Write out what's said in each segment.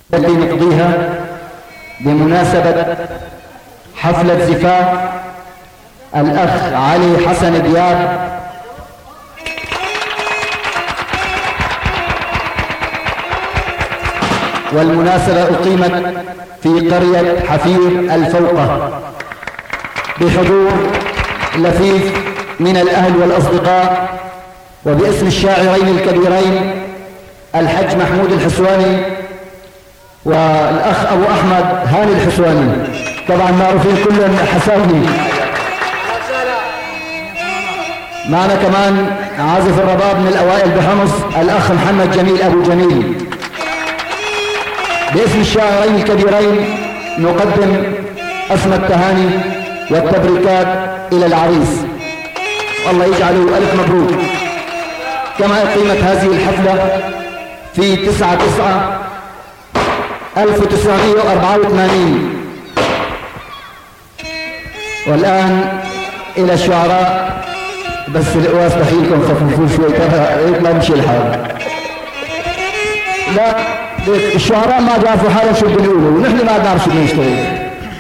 التي نقضيها بمناسبة حفلة زفاف الأخ علي حسن دياب، والمناسبة أقيمت في قرية حفير الفوقة بحضور لفيف من الأهل والأصدقاء، وباسم الشاعرين الكبيرين الحج محمود الحسواني والأخ أبو أحمد هاني الحسواني، طبعا معروفين كلهم حساوني. معنا كمان عازف الرباب من الأوائل بحمص الأخ محمد جميل أبو جميل. باسم الشاعرين الكبيرين نقدم أسمى التهاني والتبريكات إلى العريس، والله يجعله ألف مبروك. كما أقيمت هذه الحفلة في 9/9/1984. والآن إلى الشعراء، بس القواس دخيلكم خففوا شوي يطلع يمشي الحال. لا الشعراء ما بيعرفوا حالهم شو بدهم يقولوا، ونحن ما بنعرف شو بدنا نشتغل.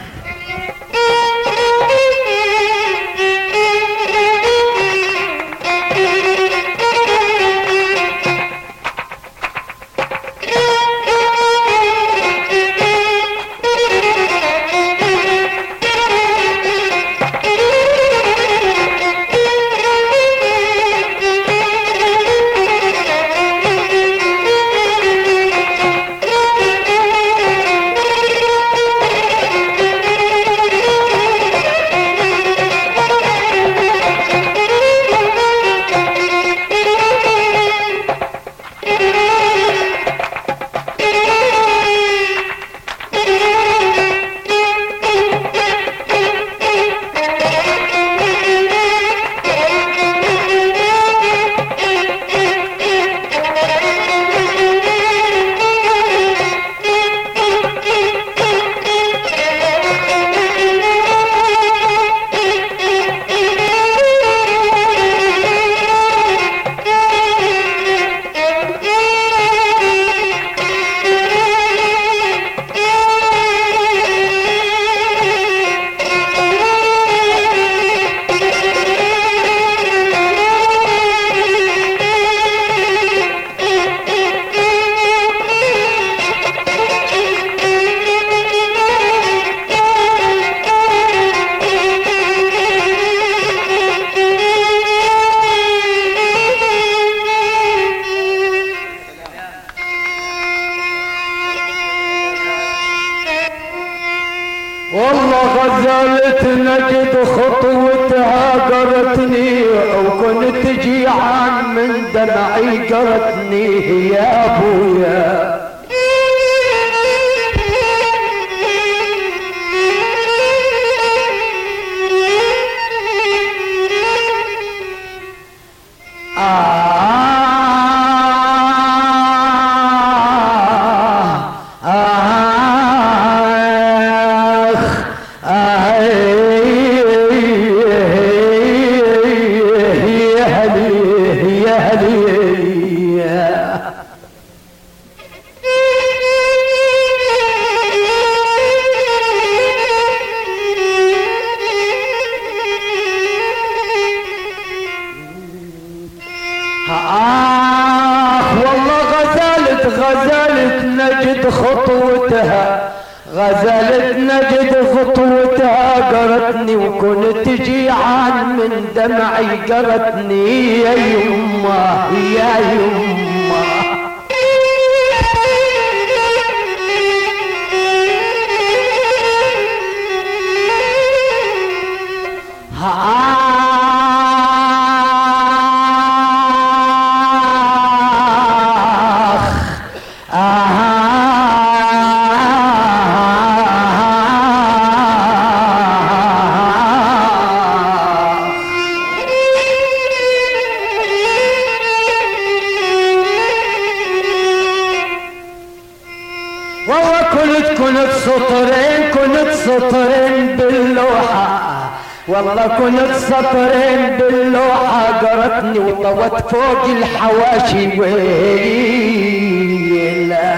والله كنت سطرين باللوحة قرتني وطوت فوق الحواشي ويلا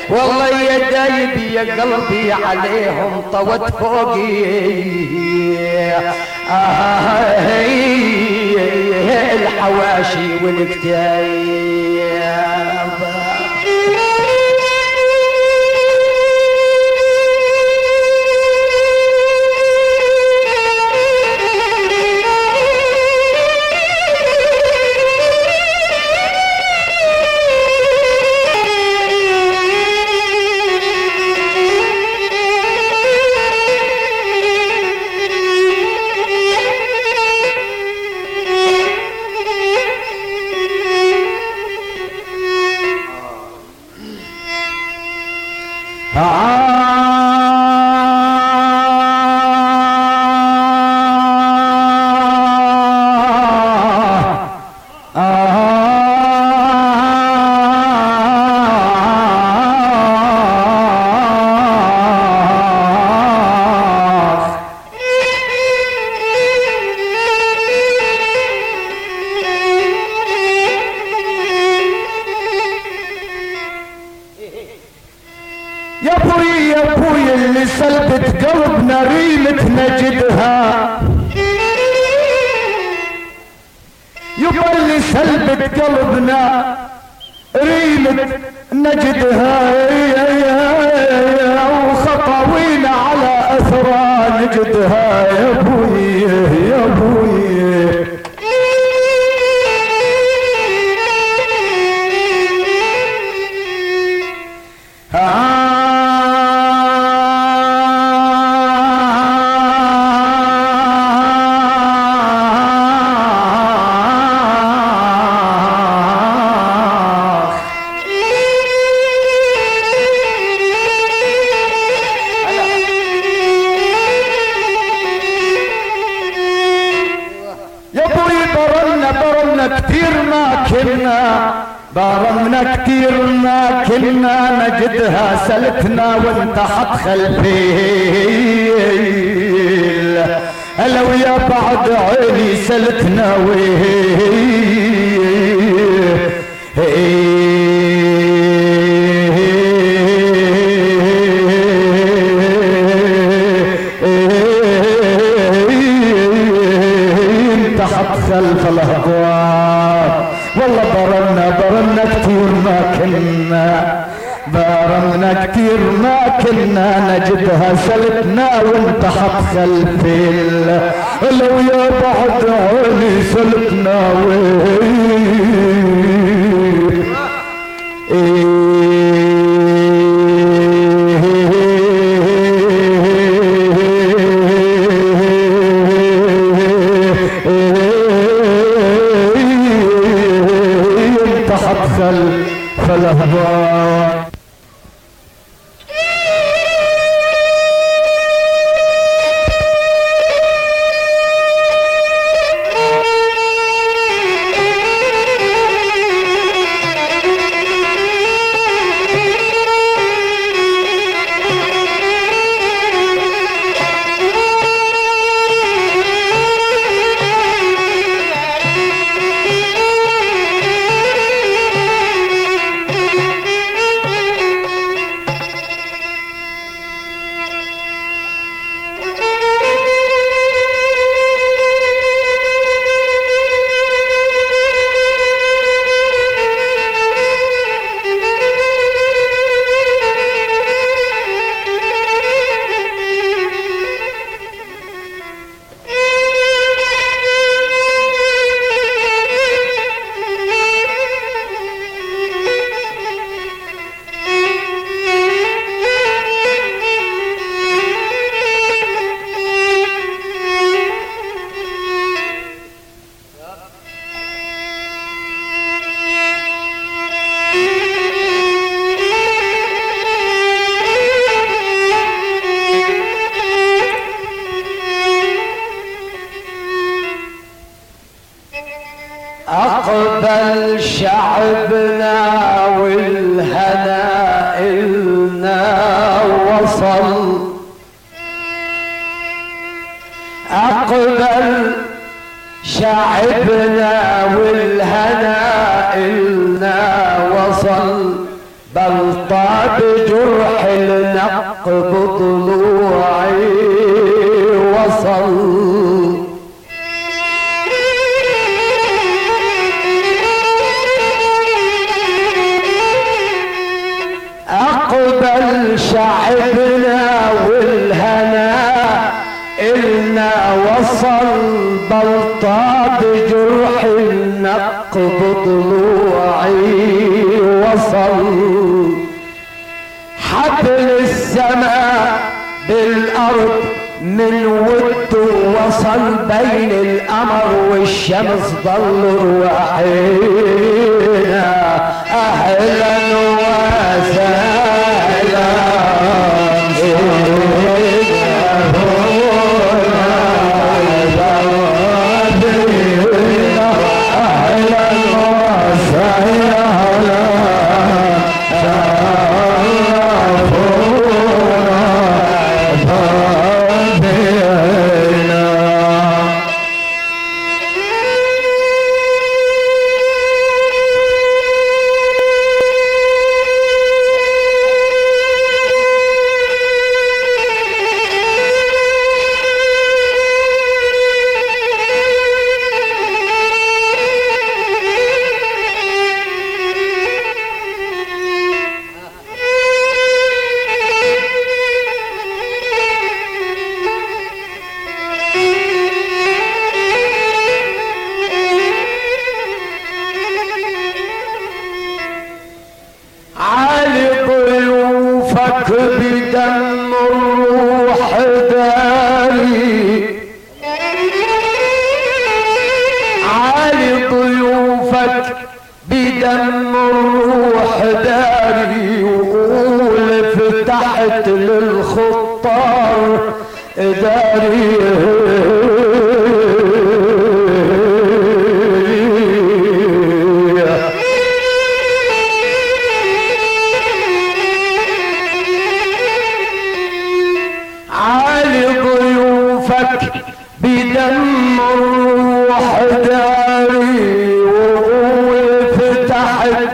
والله يا دايب يا قلبي عليهم طوت فوقي الحواشي والكتاب. يا ابوي اللي سلبت قلبنا ريمة نجدها، يبا اللي سلبت قلبنا ريمة نجدها، وخطاوينا على اثرها نجدها يا ابوي يا ابوي. بارمنا كتير ما كنا نجدها، سلتنا وانت حتخل فيل لو يا بعد عيني سلتنا انت حتخل فالهضوات. والله برمنا كتير ما كنا، برمنا كتير ما كنا نجدها، سلتنا وانت حتخل فيل لو يا بعد عيني سلتنا فالهضاء. أقبل شعبنا والهنا إلنا وصل، أقبل شعبنا والهنا إلنا وصل، بل طاب نقب ضلوعي وصل أقبل شعبنا والهنا إلنا وصل بلطة بجرح النقب ضلوعي وصل حبل السماء بالأرض من وده وصل بين القمر والشمس ضل رواحينا أهلا وسهلا بدم الروح داري عالي ضيوفك بدم الروح داري وقول فتحت للخطار داري بدم الروح داري وفتحت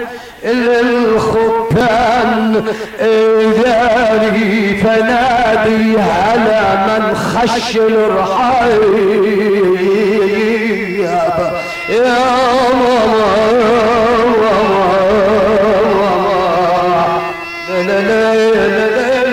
للخطان داري فنادي على من خش الرحيب يا ماما لا لا لا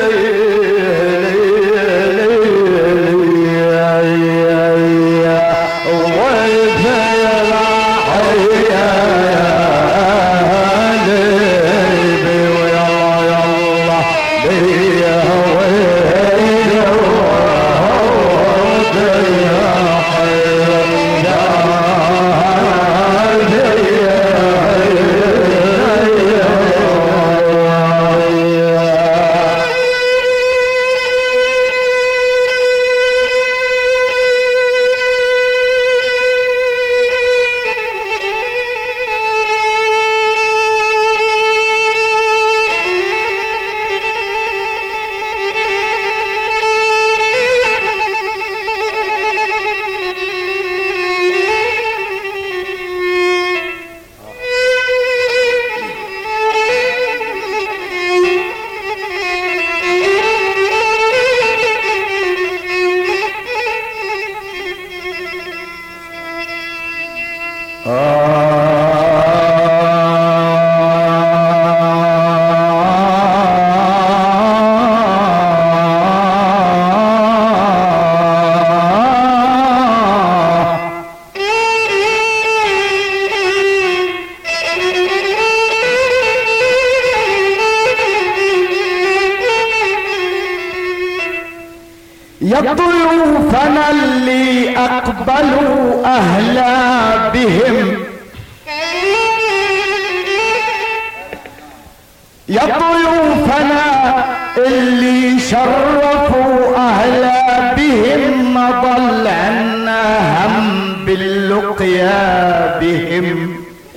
يا ضيوفنا اللي أقبلوا أهلا بهم يا ضيوفنا اللي شرفوا أهلا بهم ما ضل عنا هم باللقيا بهم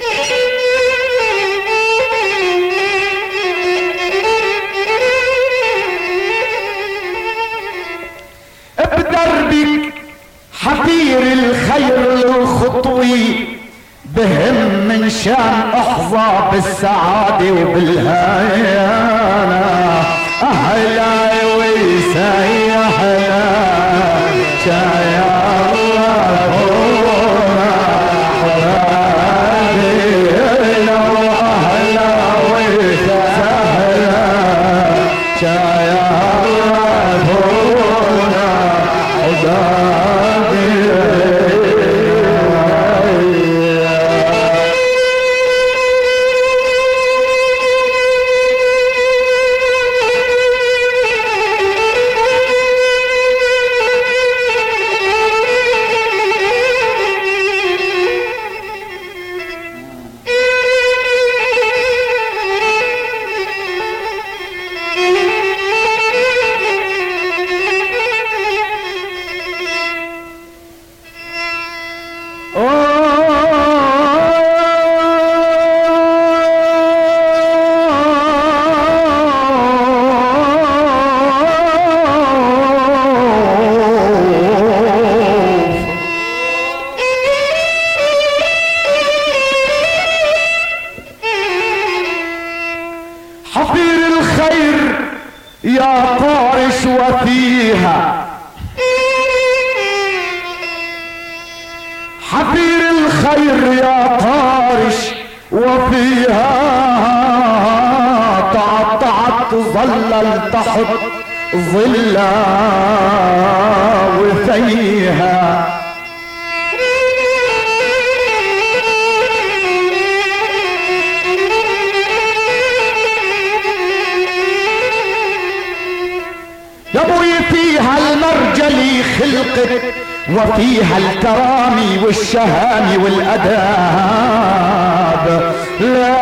بدربك حفير الخير الخطوي بهم من شان احظى بالسعادة وبالهيانة اهلا يا طارش وفيها حفير الخير يا طارش وفيها تعطعت ظل تحت ظلا وفيها يا ابوي فيها المرجلي خلقت وفيها الكرامي والشهامي والاداب لا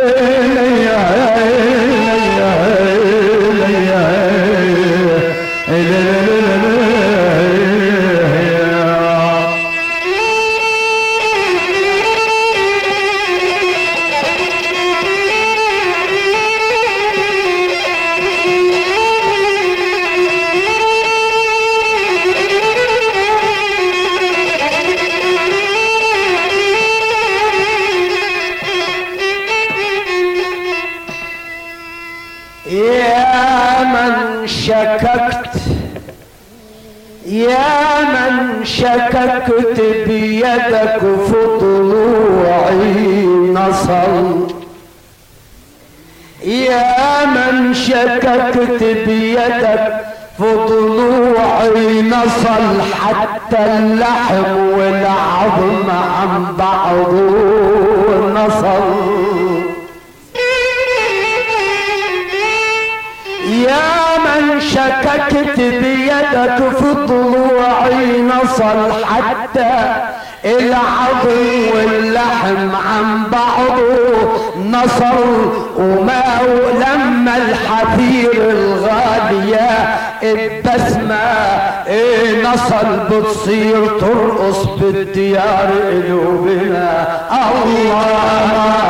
يا من شككت بيدك في طلوعي نصل يا من شككت بيدك في طلوعي نصل حتى اللحم والعظم عن بعضه نصل يا من شككت بيدك في ضلوعي نصل حتى العظم واللحم عن بعضه نصل وما لما الحفير الغالية البسمة نصل بتصير ترقص بالديار قلوبنا الله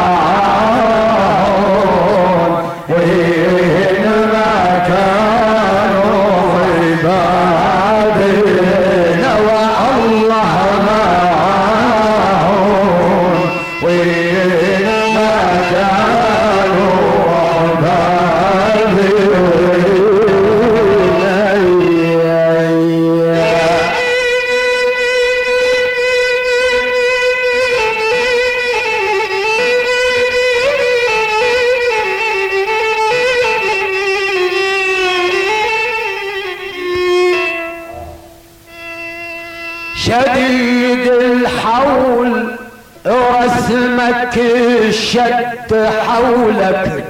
شديد الحول رسمك الشد حولك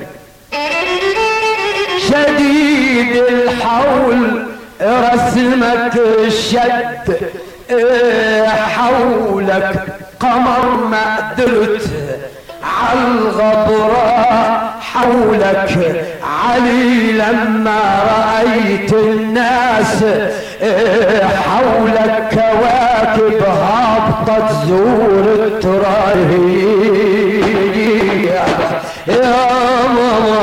شديد الحول رسمك الشد حولك قمر ما قدرت عالغبراء حولك علي لما رأيت الناس حولك كواكب هابطة تزور التراهية يا ماما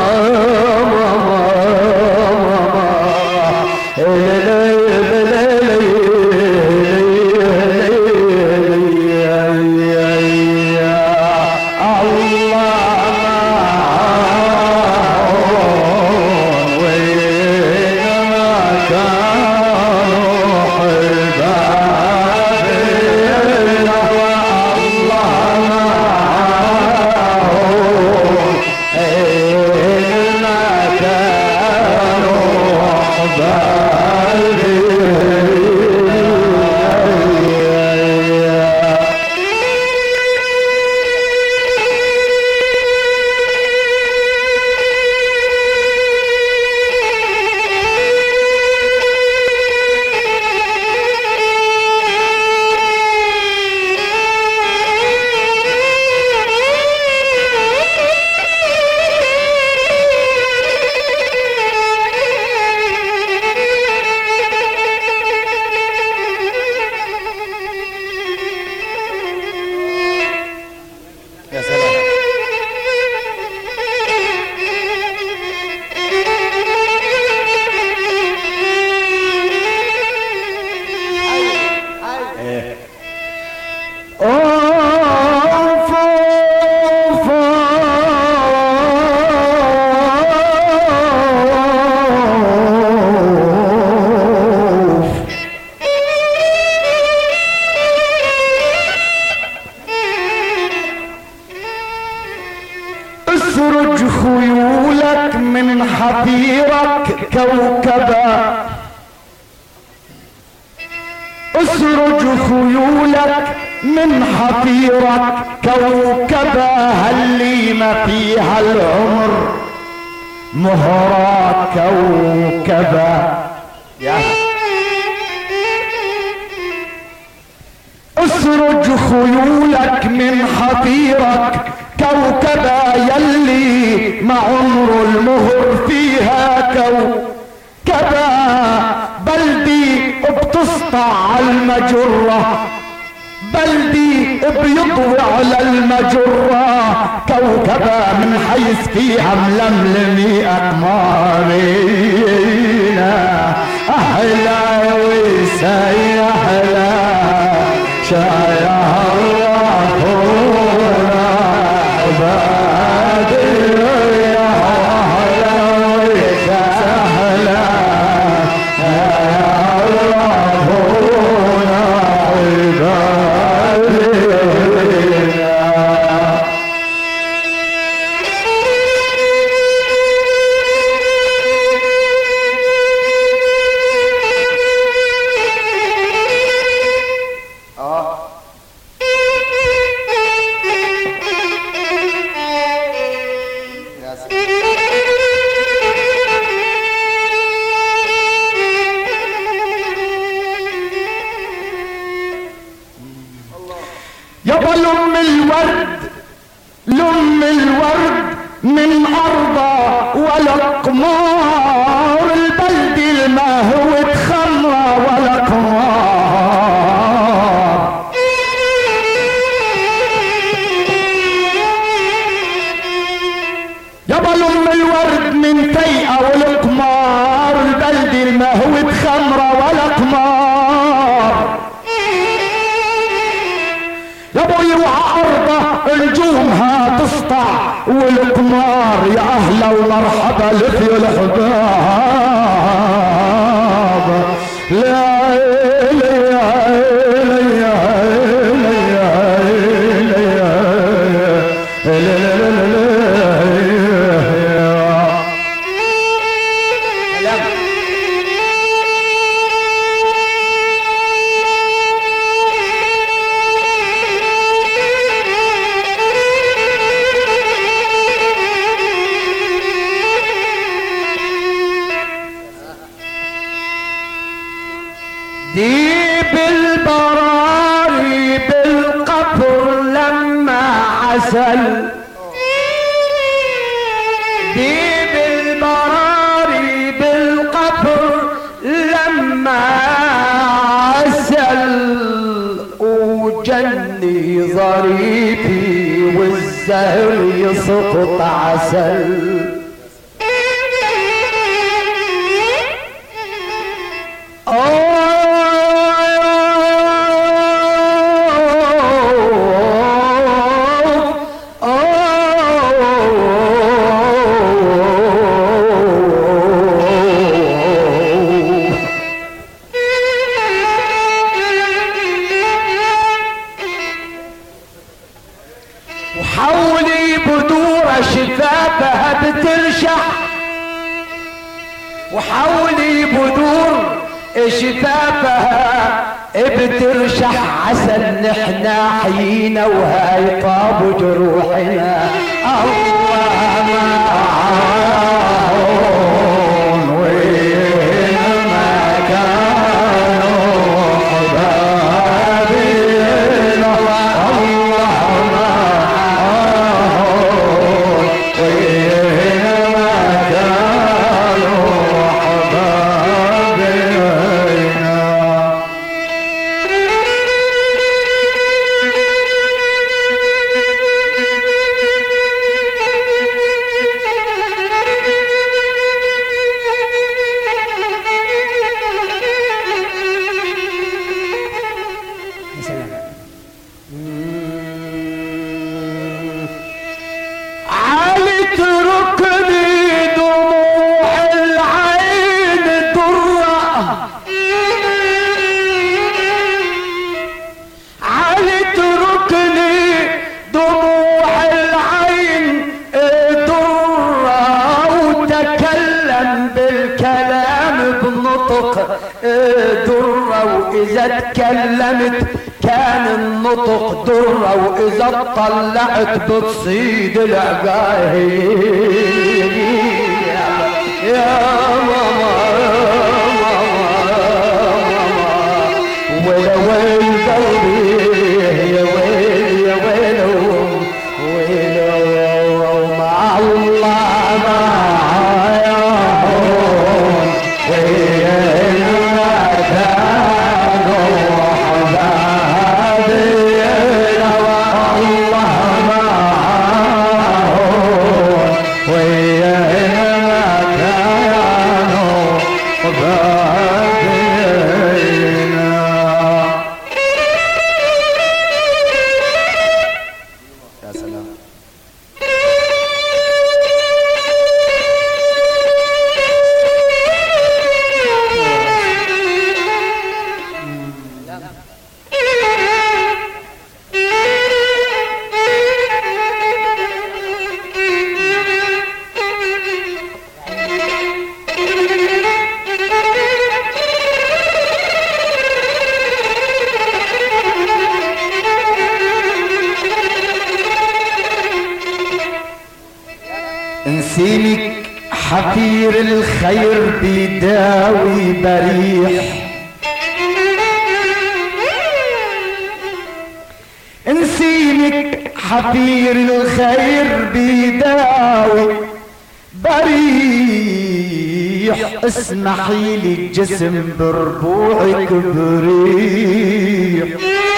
كوكبا اسرج خيولك من حفيرك كوكبا هالليمة فيها العمر مهرة كوكبا اسرج خيولك من حفيرك كوكبا يلي مع عمر المهر فيها كوكبا بلدي بتسطع المجرة بلدي بيضوي على المجرة كوكبا من حيث فيها ململمي أقمارينا أحلى ويساي أحلى شايع الرحونا عبادي يا أحلى ويساي الرحونا عبادي يابا لم الورد لم الورد من أرضه ولا قمار البلد المهو تخمره ولا قمار يابا لم الورد من تيئة والقمار البلد المهو تخمره ولا قمار يا ابوي وعارضة نجومها تسطع والقمار يا اهلا ومرحبا لك يا الحباب لا ديب البراري بالقبر لما عسل ديب البراري بالقبر لما عسل وجني ظريفي والزهر يسقط عسل وحولي بدور شفافها بترشح وحولي بدور شفافها بترشح عسل نحنا حيينا وهاي طاب جروحنا الله معاهم وين ما كانوا حبابينا الله معاهم وين ما كانوا حبابينا الكلام بنطق درة، وإذا تكلمت كان النطق درة، وإذا طلعت بتصيد العقاهير. يا ماما ويل ويل قلبي، يا ويل يا ويل ويل مع الله معايا، وين ما كانوا حبابي والله معاهم، وين ما كانوا حبابي. يا سلام. نسيمك حفير الخير بيداوي بريح، نسيمك حفير الخير بيداوي بريح، اسمحي لي الجسم بربوعك بريح.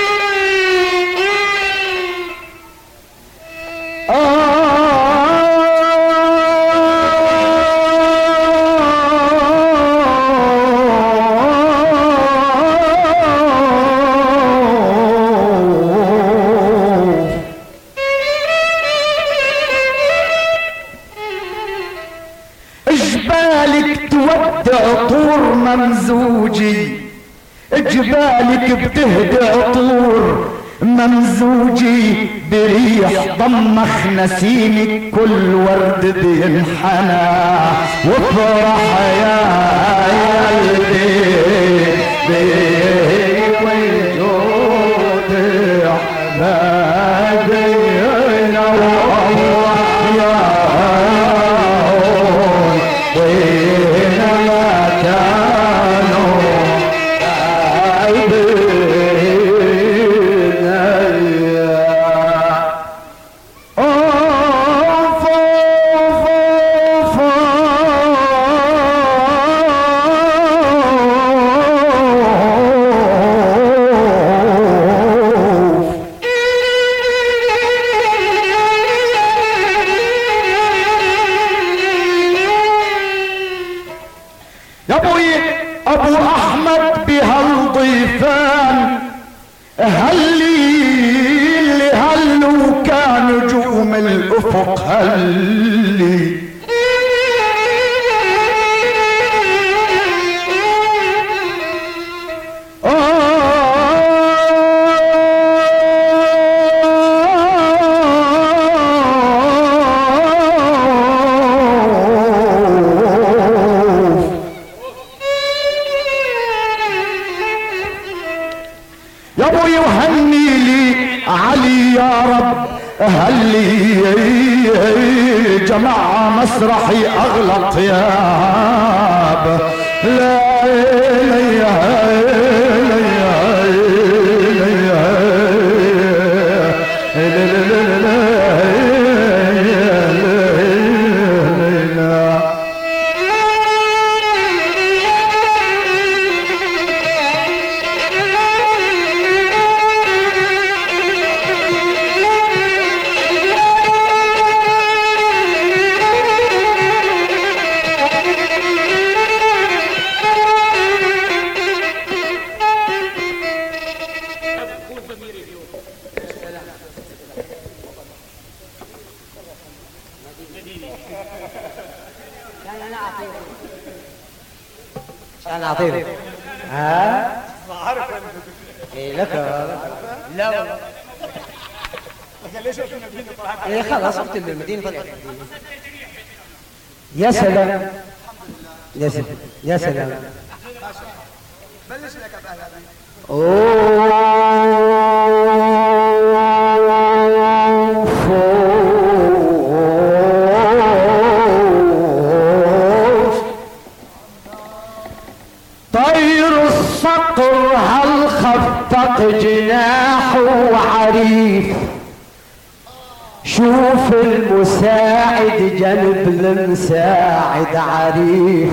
جبالك تودع طور ممزوجي، جبالك بتهدع طور ممزوجي بريح، ضمخ نسيمك كل ورد بينحنى، وافرح يا قلبي بوجود احبابنا، والله يا وينما كانوا يا ابوي ابو احمد بهالضيفان، هلي هلوا كان نجوم الافق هلي، يا ابوي وهني لي علي يا رب، هلي جماعة مسرحي اغلى طياب، لا كان عطيني ها ايه لك لا والله ايه خلاص قلت المدينة طلعت. يا سلام يا سلام يا سلام. بلش لك طير الصقر هل خفق جناحه عريف، شوف المساعد جنب المساعد عريف.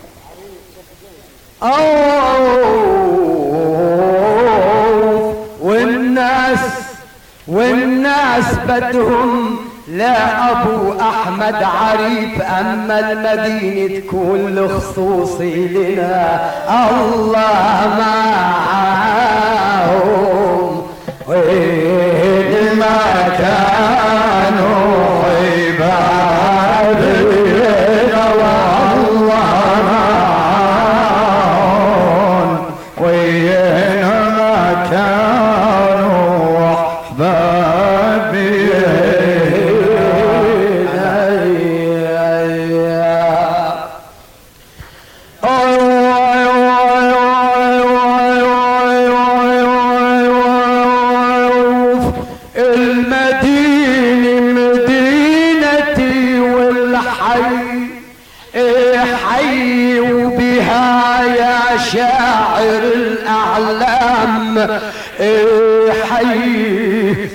والناس بدهم لا ابو احمد عريف، اما المدينة تكون لخصوصي لنا الله معاهم. وين ما كانوا عبادنا والله معاهم، وين ما كانوا احبابي. حي وبها يا شاعر الأعلام حي.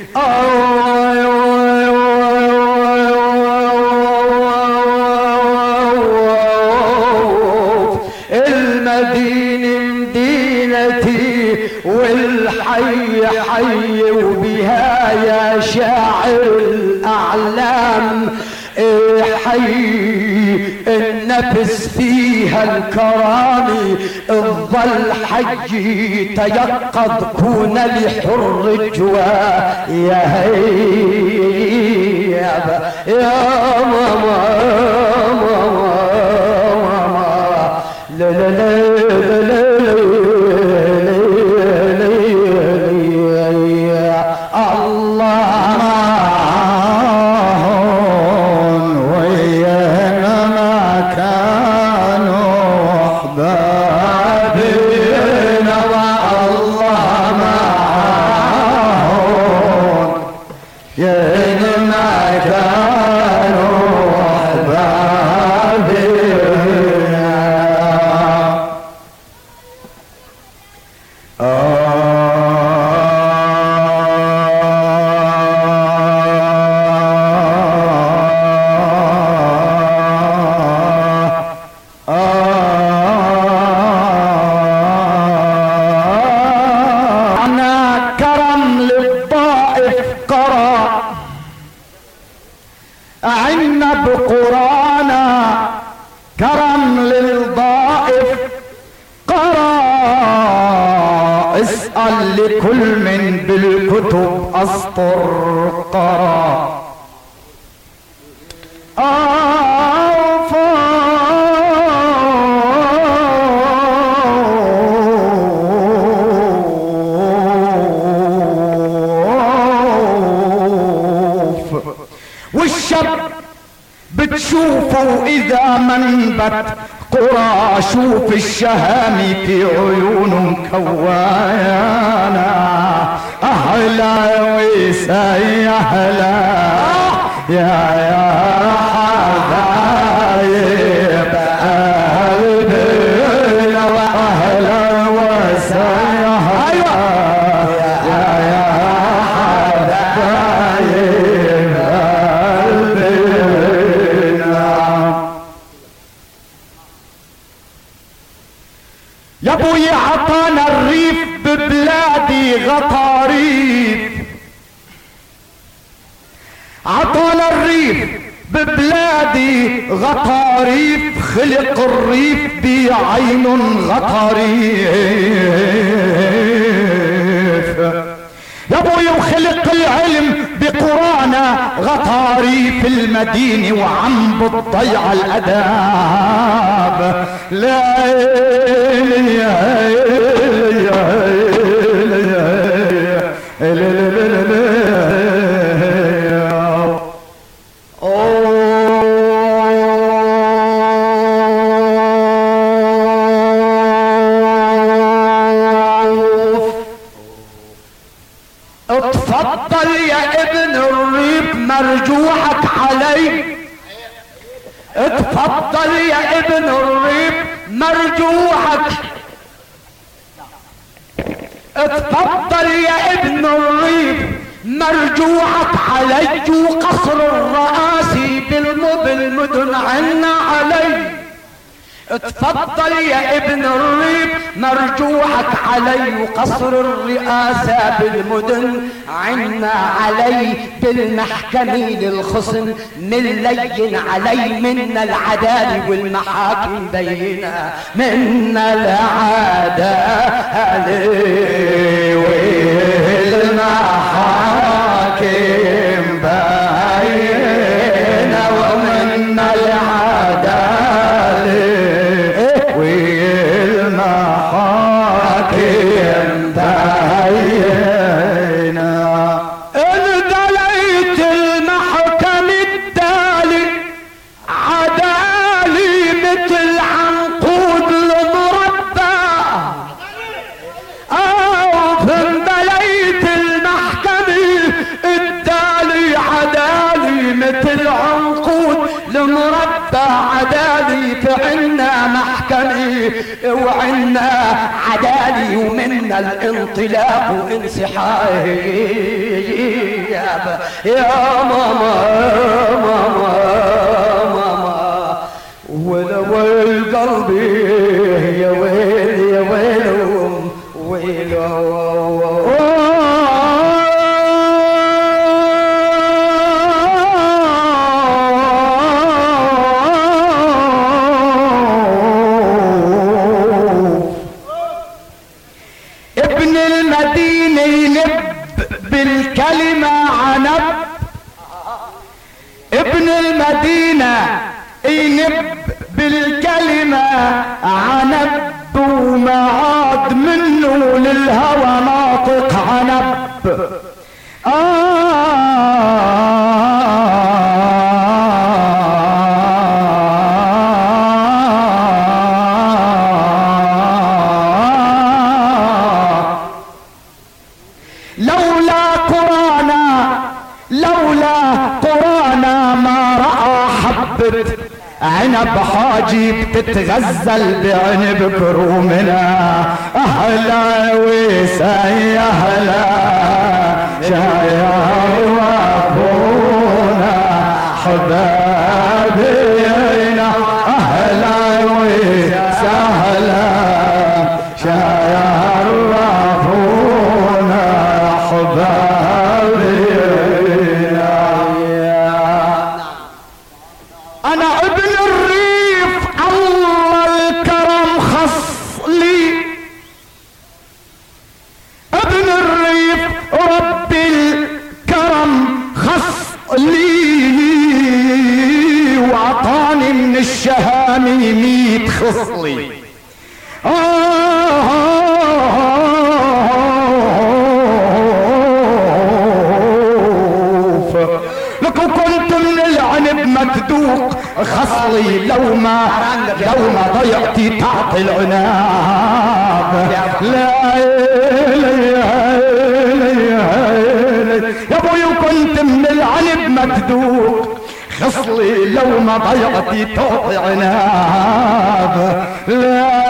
المدينة مدينتي والحي حي وبها يا شاعر الأعلام حي. النفس فيها الكرامي الظل حجي تيقظ كون لحر الجوا. يا هيبة يا ماما لا لا لا لا عنا بقرانا كرم للضائف قرا. اسأل لكل من بالكتب أسطر قرا. والشب بتشوفوا إذا منبت قرى. شوف الشهامي في عيونهم كوانا. أهلا ويساي أهلا يا حبايب قلبنا وأهلا وساي أهلا يا حبايب يا ابوي. عطانا الريف ببلادي غطاريف. عطانا الريف ببلادي غطاريف. خلق الريف بعين غطاريف يا ابوي. وخلق العلم بقرانا غطاريف المدينة وعم بتضيع الاداب. لا اتفضل يا ابن الريف مرجوحك علي، اتفضل يا ابن الريف مرجوحك، اتفضل يا ابن الريف مرجوحك علي، وقصر الرئاسي بالمدن عنا علي، اتفضل يا ابن الريف مرجوحك علي، وقصر الرئاسة بالمدن عنا علي، بالمحكمة للخصم من لين علي، منا العدالة والمحاكم بينا، منا العدالة والمحاكم بينا، ومنا العدالة والمحاكم بينا. اندليت المحكم الدالي عدالي مثل عنقود المربى، اندليت المحكم الدالي عدالي مثل عنقود المربى، عدالي فعنا محكمي وعنا عدالي، ومنا الانطلاق وانسحاب يا ماما ماما ماما، ولو قلبي يا ويل يا ويل ويل بالكلمة عنب، ابن المدينة ينب بالكلمة عنب، وما عاد منه للهوى ناطق عنب. عنب حاجي بتتغزل بعنب كرومنا، اهلا وسهلا اهلا شايع وابونا حبابينا، اهلا وسهلا شايع وابونا حبابينا. انا ابن الريف الله الكرم خص لي، ابن الريف رب الكرم خص لي، وعطاني من الشهامي 100 خصلي. لكو كنت من العنب مكدوق خصلي، لو ما ضيعتي تحت العناب. لا يا ابوي كنت من العنب مكدوق خصلي، لو ما ضيعتي تعطي عناب. لا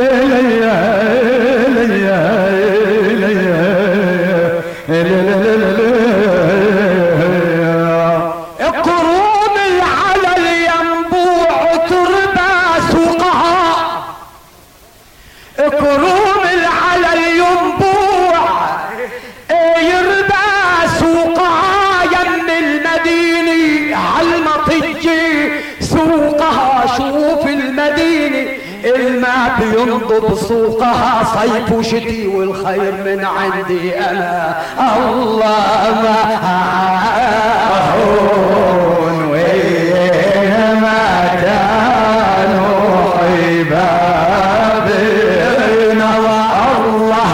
كروم على الينبوع يربى سوقها، يم المدينة عالمطية سوقها. شوف المدينة الماء بينضب سوقها، صيف وشتي والخير من عندي انا. الله معون وما كانوا عبادنا، والله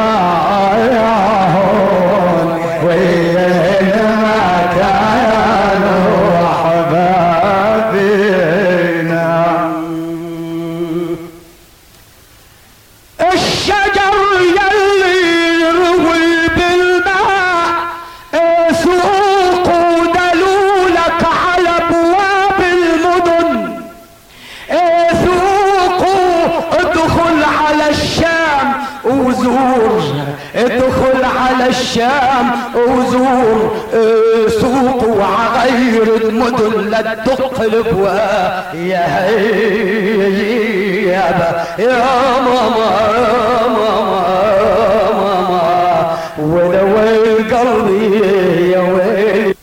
معون وما كانوا حبابنا. الشجر يلي يروي بالماء وزور ادخل على الشام وزور سوق وعغير المدن لا تدق الابواب يا هيبة يا ماما يا ماما يا ماما ولو قلبي يا ويلي.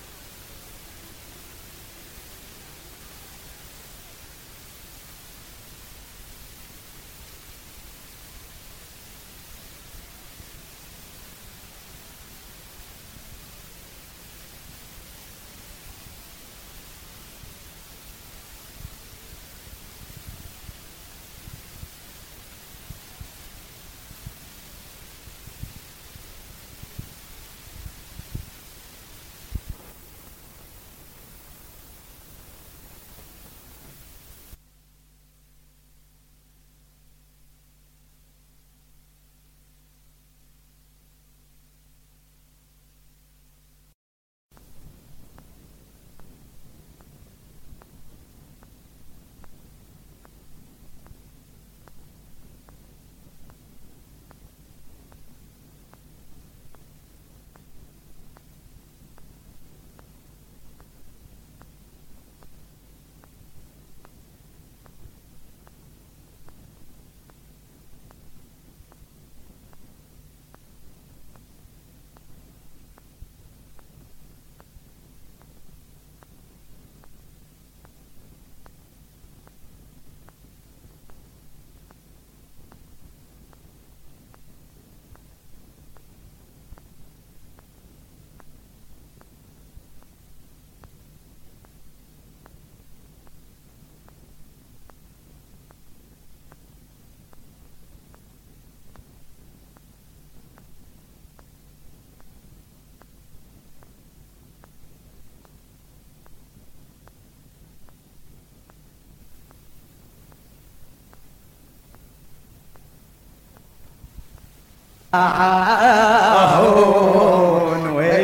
عاهون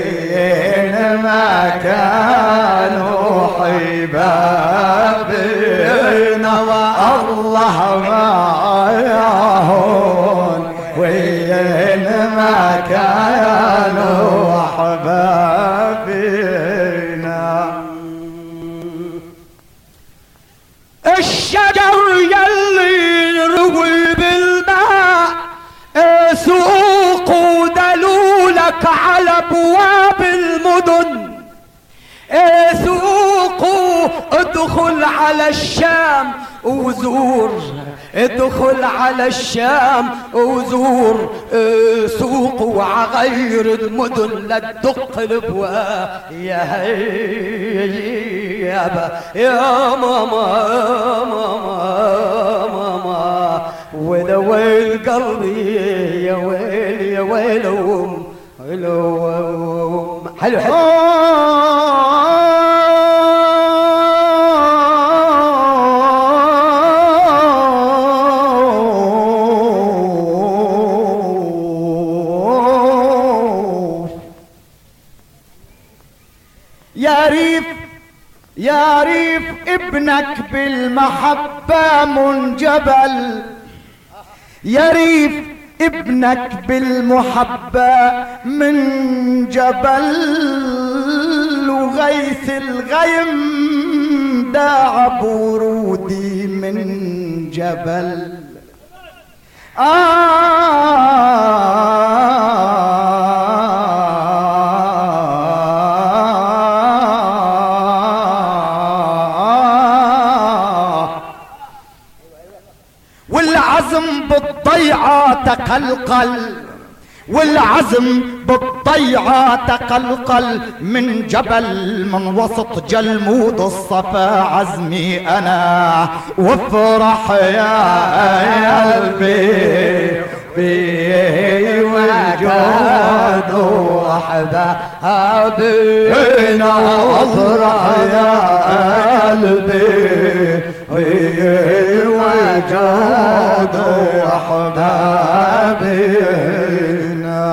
وين ما كانوا حبابنا الله معاهون وين ما كانوا حبابنا. الشجر يلي روي بالماء سوقوا دلولك على ابواب المدن سوقوا ادخل على الشام وزور ادخل على الشام وزور سوقوا عغير المدن لا تدق الابواب يا هيبة يا ماما يا ماما يا ماما ولا ويل قلبي يا ويل يا ويلهم حلو حلو. يا ريف ابنك بالمحبة منجبل يا ريف ابنك بالمحبة من جبل وغيث الغيم داع برودي من جبل والعزم بالضيعة تقلقل والعزم بالضيعة تقلقل من جبل من وسط جلمود الصفا عزمي أنا وافرح يا قلبي بي وجود وحبابنا وافرح يا قلبي وجود وحبابنا.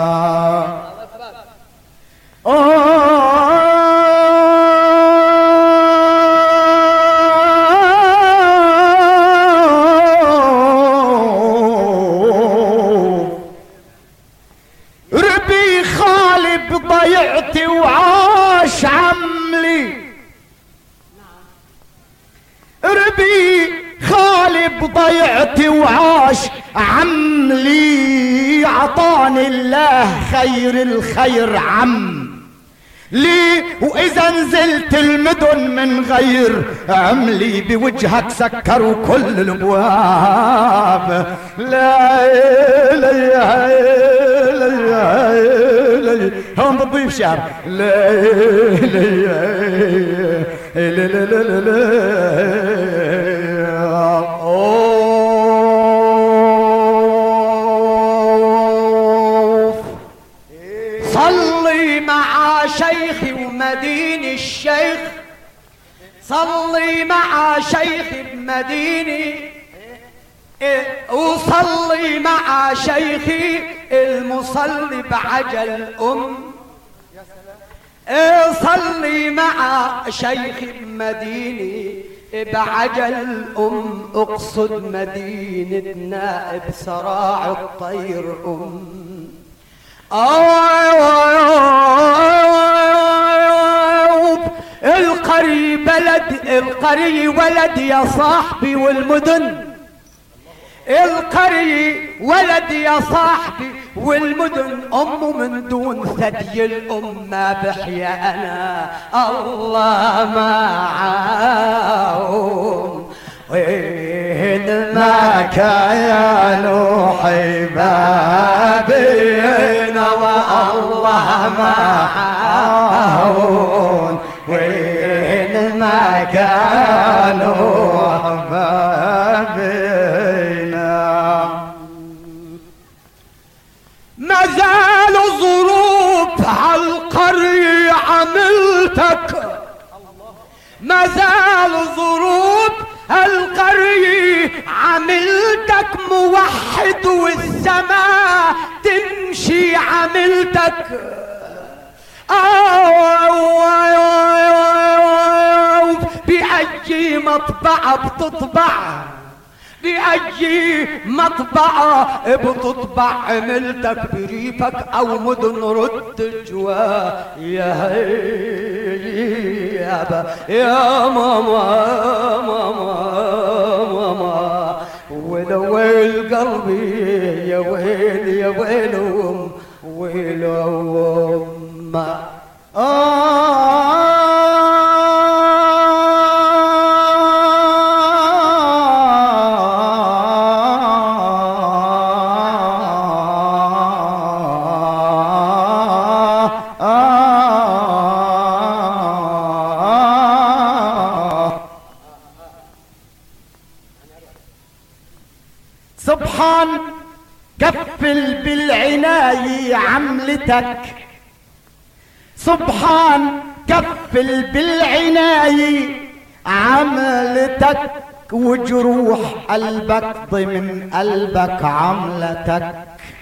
عملي عطاني الله خير الخير عم لي، واذا نزلت المدن من غير عملي بوجهك سكروا كل الابواب. لا لا هون بتضيف شعر. لا لا لا لا لا صلي مع شيخي ومديني الشيخ، صلي مع شيخي بمديني، وصلي مع شيخي المصلي بعجل صلي مع شيخي بمديني بعجل اقصد مدينة نائب سراع الطير القري بلد، القري ولد يا صاحبي، والمدن القري ولد يا صاحبي، والمدن أمه من دون ثدي الأم ما بحيا أنا الله معاهم. وين ما كانوا حبابينا والله معاهم، وين ما كانوا حبابينا. ما زالوا ظروف هالقرية عملتك، ما زالوا ظروف هالقرية عملتك موحد، والسماء تمشي عملتك. بأي مطبعة بتطبع، بأي مطبعة بتطبع عملتك، بريفك أو مدن رد جوا. يا ماما ماما ماما، ولويل قلبي يا ويل يا ويل ويل أمه. سبحان كفل بالعناية عملتك، سبحان كفل بالعناية عملتك، وجروح قلبك ضمن قلبك عملتك.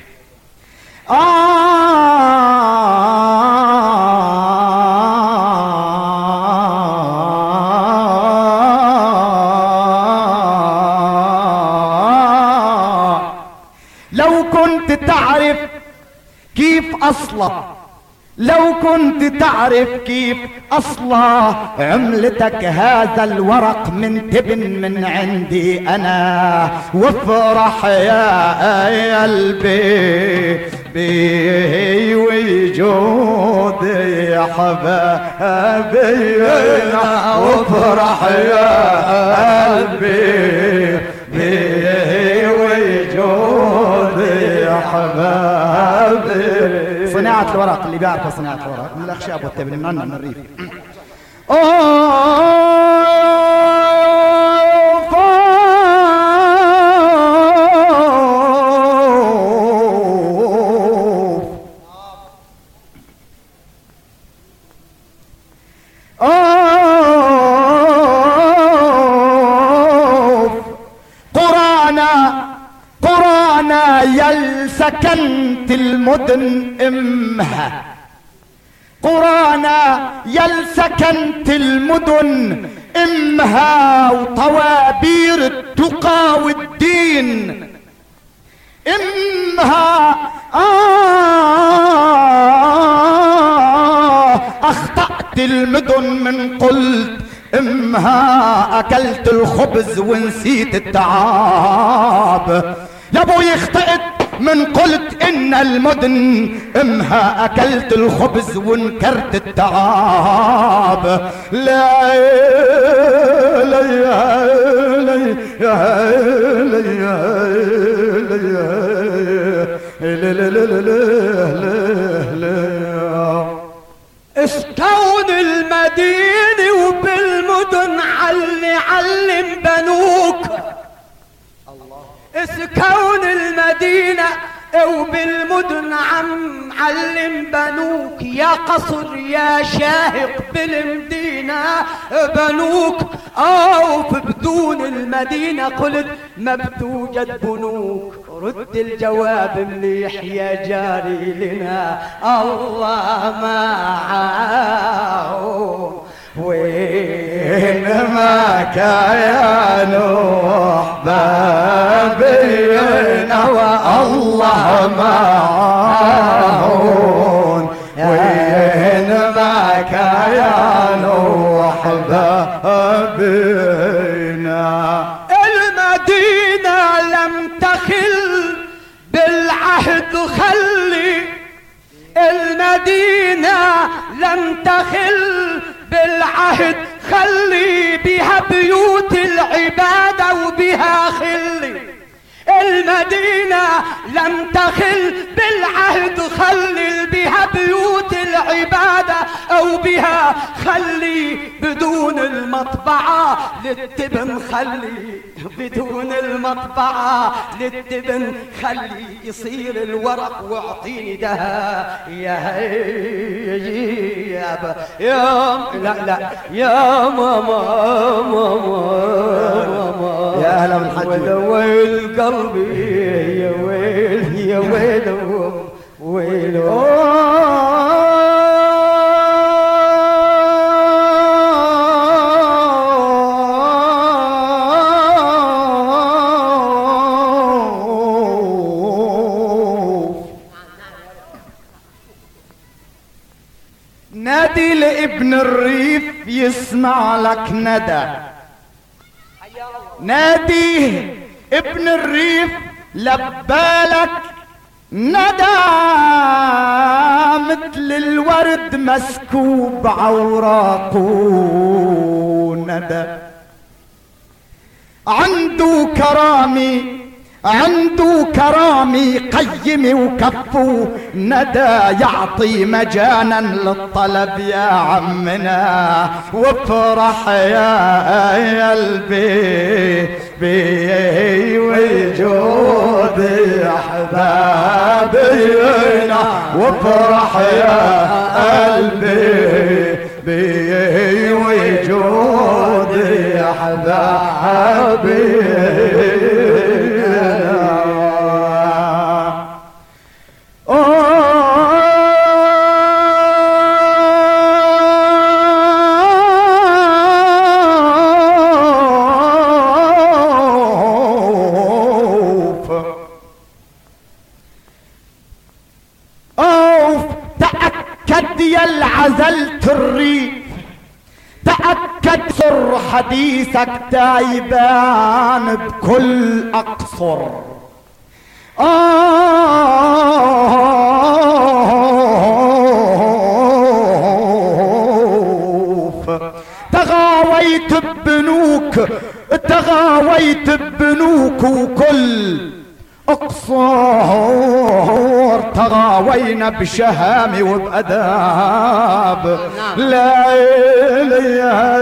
لو كنت تعرف كيف أصله، لو كنت تعرف كيف أصله عملتك، هذا الورق من تبن من عندي أنا، وافرح يا قلبي بي وجود يا حبايبي، وافرح يا قلبي بي وجود يا حبايبي. صناعة الورق، اللي بيعرف صناعة الورق من الأخشاب والتبن من عندنا من الريف. قرانا يل سكنت المدن امها، قرانا يل سكنت المدن امها، وطوابير التقى والدين امها. اخطأت المدن من قلت امها، اكلت الخبز ونسيت التعاب. يا ابو يخطئت من قلت ان المدن امها اكلت الخبز وانكرت التعاب. لا لا يا لا يا لا لا لا. اسكون المدينة وبالمدن علم بنوك. اسكون المدينة وبالمدن علم بنوك. يا قصر يا شاهق بالمدينة بنوك. او بدون المدينة قلت ما بتوجد بنوك. رد الجواب مليح يا جاري لنا الله معاهم. وين ما كانوا بابينا والله معاهم. وين ما كانوا حبابينا. المدينة لم تخل بالعهد خلي. المدينة لم تخل بالعهد خلي بها بيوت العبادة وبها خلي. المدينة لم تخل بالعهد خلي بها بيوت العبادة أو بها خلي. بدون المطبعة للتبن خلي. بدون المطبعة للتبن خلي. يصير الورق واعطيني دها يا لا لا يا ماما يا اهلا بالحج. ويل قلبي يا ويل يا ويل ويل. نادي لابن الريف يسمع لك ندى. نادي ابن الريف لبالك ندى. مثل الورد مسكوب عوراقه ندى. عنده كرامي عنده كرامي قيم وكفو ندى. يعطي مجانا للطلب يا عمنا. وافرح يا قلبي بي وجود احبابنا. وافرح يا قلبي بي وجود احبابنا. عزلت الريف تأكد سر حديثك تايبان بكل أقصر. تغاويت ببنوك تغاويت ببنوك وكل اقصر. تغاوينا بشهامي وبأداب. لا يا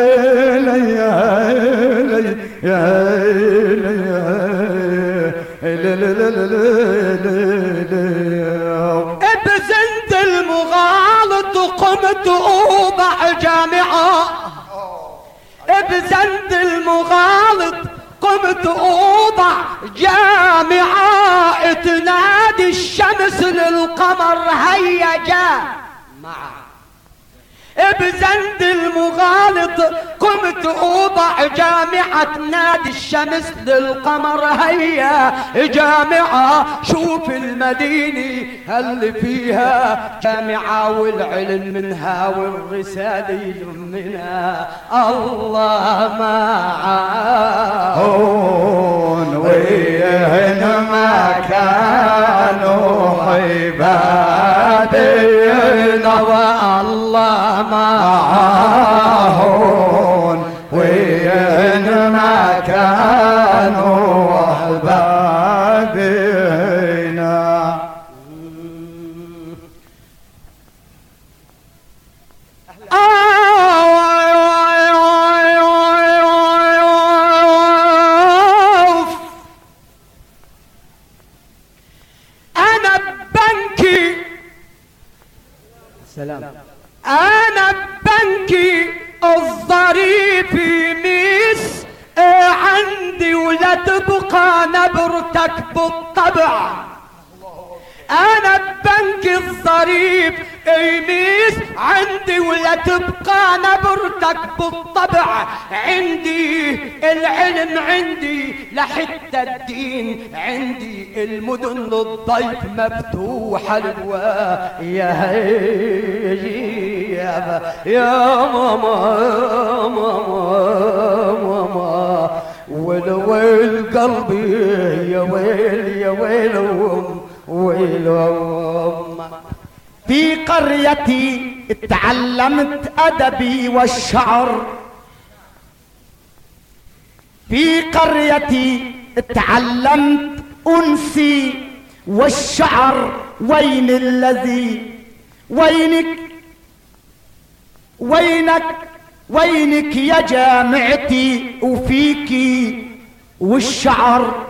بزند المغالط قمت اوضع جامعة. بزند المغالط قمت اوضع جامعة. تنادي الشمس للقمر هيا جامعة. بزند المغالط قمت اوضع جامعة نادي الشمس للقمر. هيا جامعة شوف المدينة اللي فيها جامعة والعلم منها والرسالة منها. الله معاون وين ما كانوا عبادنا والله معاون وين ما كانوا عبادنا. أنا ببنكي سلام، أنا ببنكي الظريف ميس عندي ولا تبقى نبرتك بالطبع. أنا ببنكي الظريف ميس عندي ولا تبقى نبرتك بالطبع. عندي العلم عندي لحتى الدين عندي. المدن للضيف مفتوحة الأبواب. يا يا ماما ماما ويل قلبي يا ويل يا ويل ويل. في قريتي تعلمت أدبي والشعر. في قريتي تعلمت أنسي والشعر. وين الذي وينك يا جامعتي وفيكي والشعر.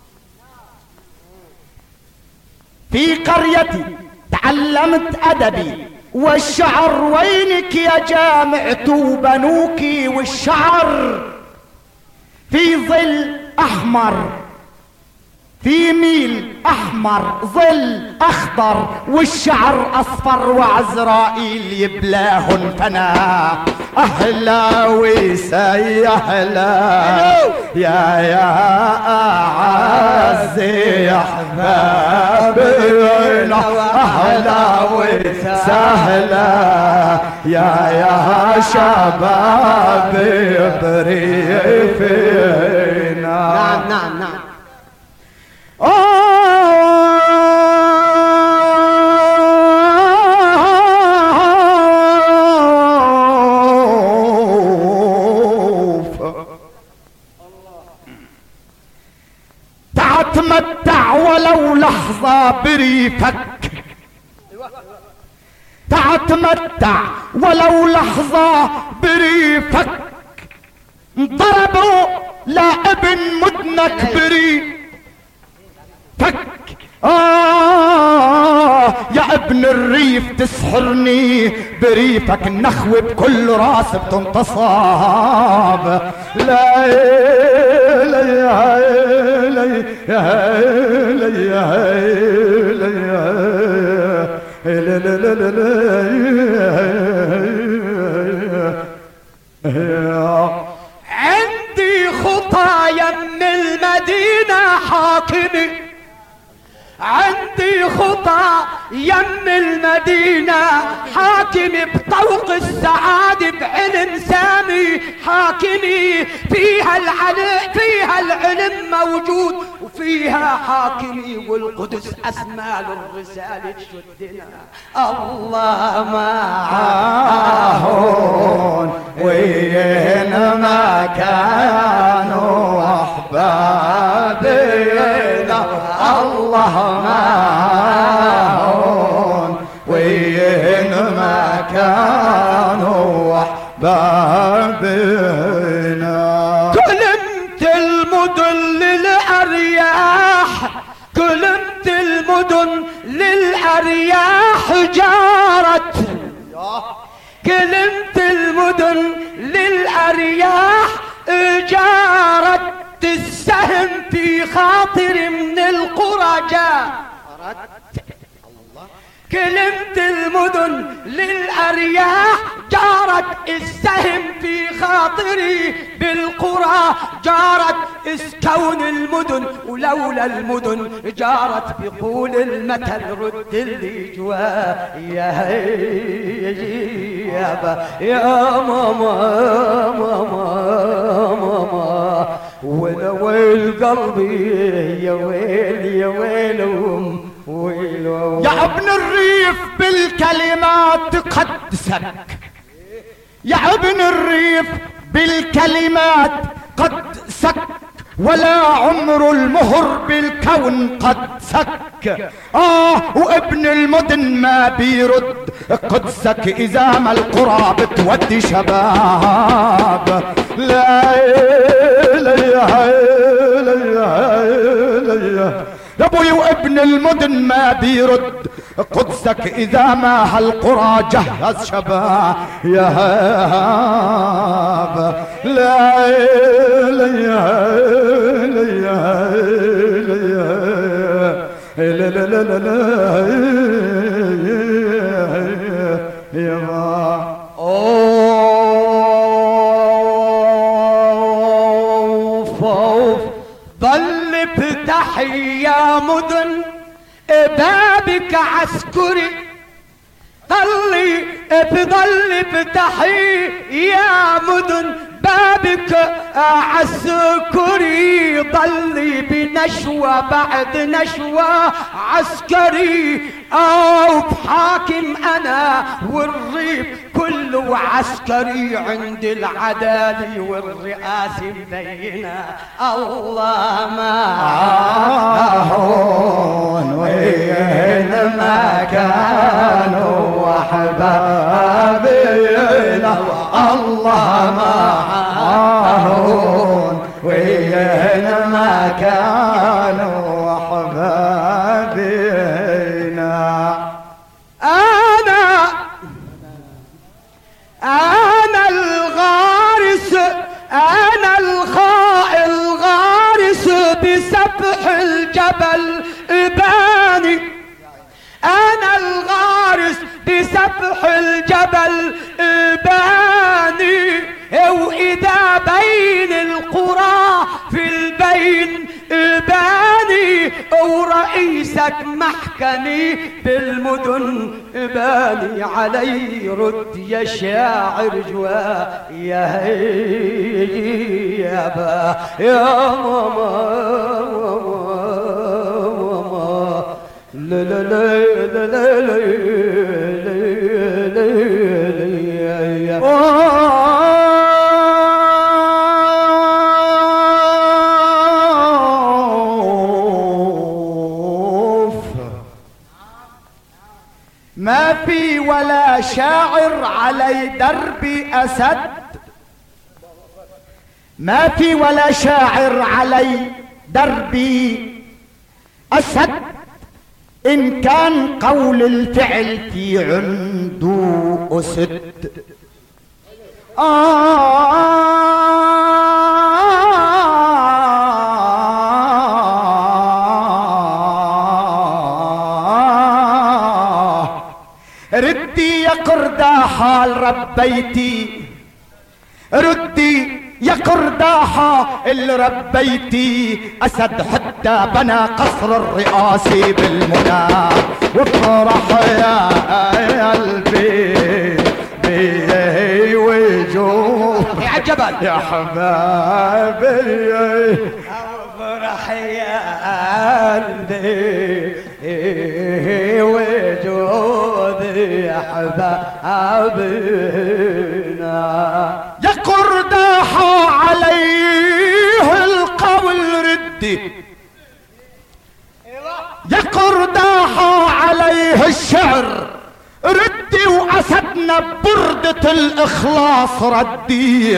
في قريتي تعلمت أدبي والشعر. وينك يا جامعة وبنوكي والشعر. في ظل أحمر في ميل أحمر ظل أخضر والشعر أصفر وعزرائيل يبلاهن فنا. أهلا وسي أهلا يا أعزي يا أحبابنا. أهلا وسهلا يا شباب بريفنا. نعم نعم نعم. تتمتع ولو لحظة بريفك. تتمتع ولو لحظة بريفك. ضربوا لابن مدنك بريفك. يا ابن الريف تسحرني بريفك. النخوة بكل راس بتنتصاب. لا لا يا عندي خطى يم المدينة حاكمي. عندي خطى يم المدينة حاكمي. بطوق السعادة بعلم سامي حاكمي. فيها العلم موجود وفيها حاكمي. والقدس أسمى للرسالة تشدنا. الله معاهن وين ما كانوا أحبابنا. الله معاهن وين ما كانوا أحبابنا. كلمت المدن للأرياح. كلمت المدن للأرياح جارت. كلمت المدن للأرياح جارت. السهم في خاطر من القرى جارت. كلمة المدن للأرياح جارت السهم في خاطري بالقرى جارت اسكون المدن ولولا المدن جارت بقول المثل رد اللي جواه يا ماما ماما ولا ويل قلبي يا ويل يا ويل يا ابن الريف بالكلمات قدسك يا ابن الريف بالكلمات قدسك ولا عمر المهر بالكون قد سك وابن المدن ما بيرد قدسك اذا ما القرى بتودي شباب لا يا ابوي وابن المدن ما بيرد قدسك اذا ما هالقرى جهز شباب يا هاب لا لا لا لا لا لا يا ما ضل افتحي يا مدن بابك عسكري ضل افتحي يا مدن بابك عسكري ضلي بنشوة بعد نشوة عسكري بحاكم انا والريف كله عسكري عند العدالة والرئاسة مبينة الله معاهن وين ما كانوا وحبابينا الله معاهن وين ما كانوا وحبابينا أنا الغارس أنا الغارس بسفح الجبل باني أنا الغارس بسفح الجبل باني وإذا بين القرى في البين باني ورئيسك محكمي بالمدن باني علي رد يا شاعر جوا يا ماما لا لا لا لا لا ما في ولا شاعر علي دربي أسد ما في ولا شاعر علي دربي أسد إن كان قول الفعل في عنده أسد ردي يا قرداحة ربيتي ردي يا قرداحة اللي ربيتي أسد حتى بنى قصر الرئاسي بالمنى وافرح يا قلبي بيه وجوه يا جبل يا حبايبي افرح يا قلبي وجودي يا حبايبنا يا قرداحة عليه القول ردي يا قرداحة عليه الشعر ردي وأسدنا ببردة الإخلاص ردي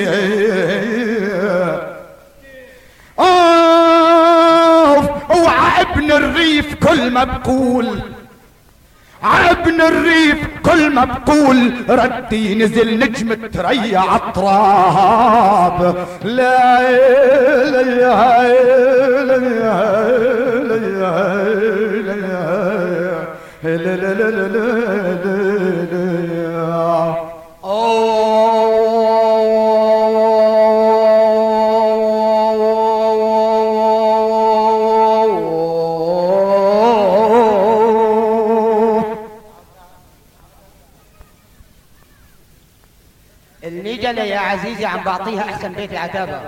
وعابن الريف كل ما بقول عابن الريف كل ما بقول ردي نزل نجم تريع التراب لا النجلة يا عزيزي عم بعطيها احسن بيت العتابة.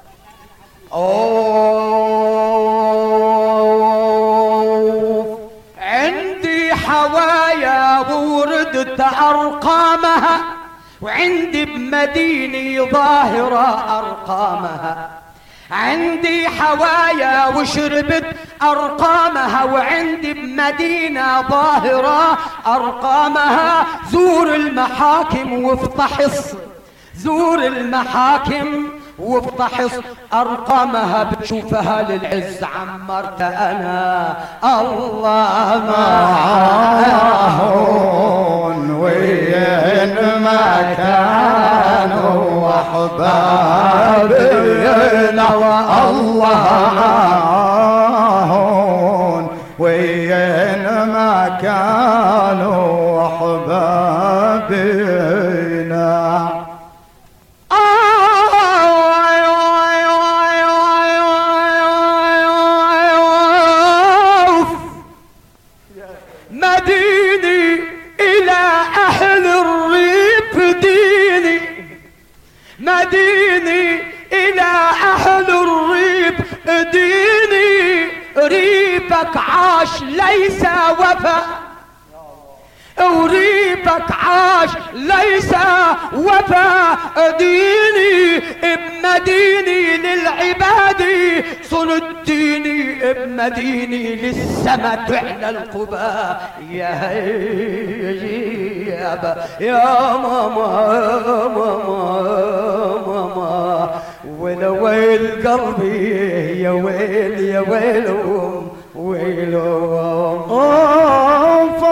عندي حوايا ووردت ارقامها، وعندي بمديني ظاهرة ارقامها. عندي حوايا وشربت ارقامها، وعندي بمدينة ظاهرة ارقامها. زور المحاكم وافتحص، زور المحاكم وافتحص ارقامها، بتشوفها للعز عمرت انا. الله معاهن وين ما كانوا احبابنا، الله معاهن وين ما كانوا احبابنا. مديني إلى أهل الريف ديني، مديني إلى أهل الريف ديني. ريفك عاش ليس وفا، وريفك عاش ليس وفا ديني. بمديني للعباد صنديني، بمديني للسما تعلى القبا. يا هيابا يا ماما ماما، ويل قلبي يا ويل يا ويلهم ويلهم. اوف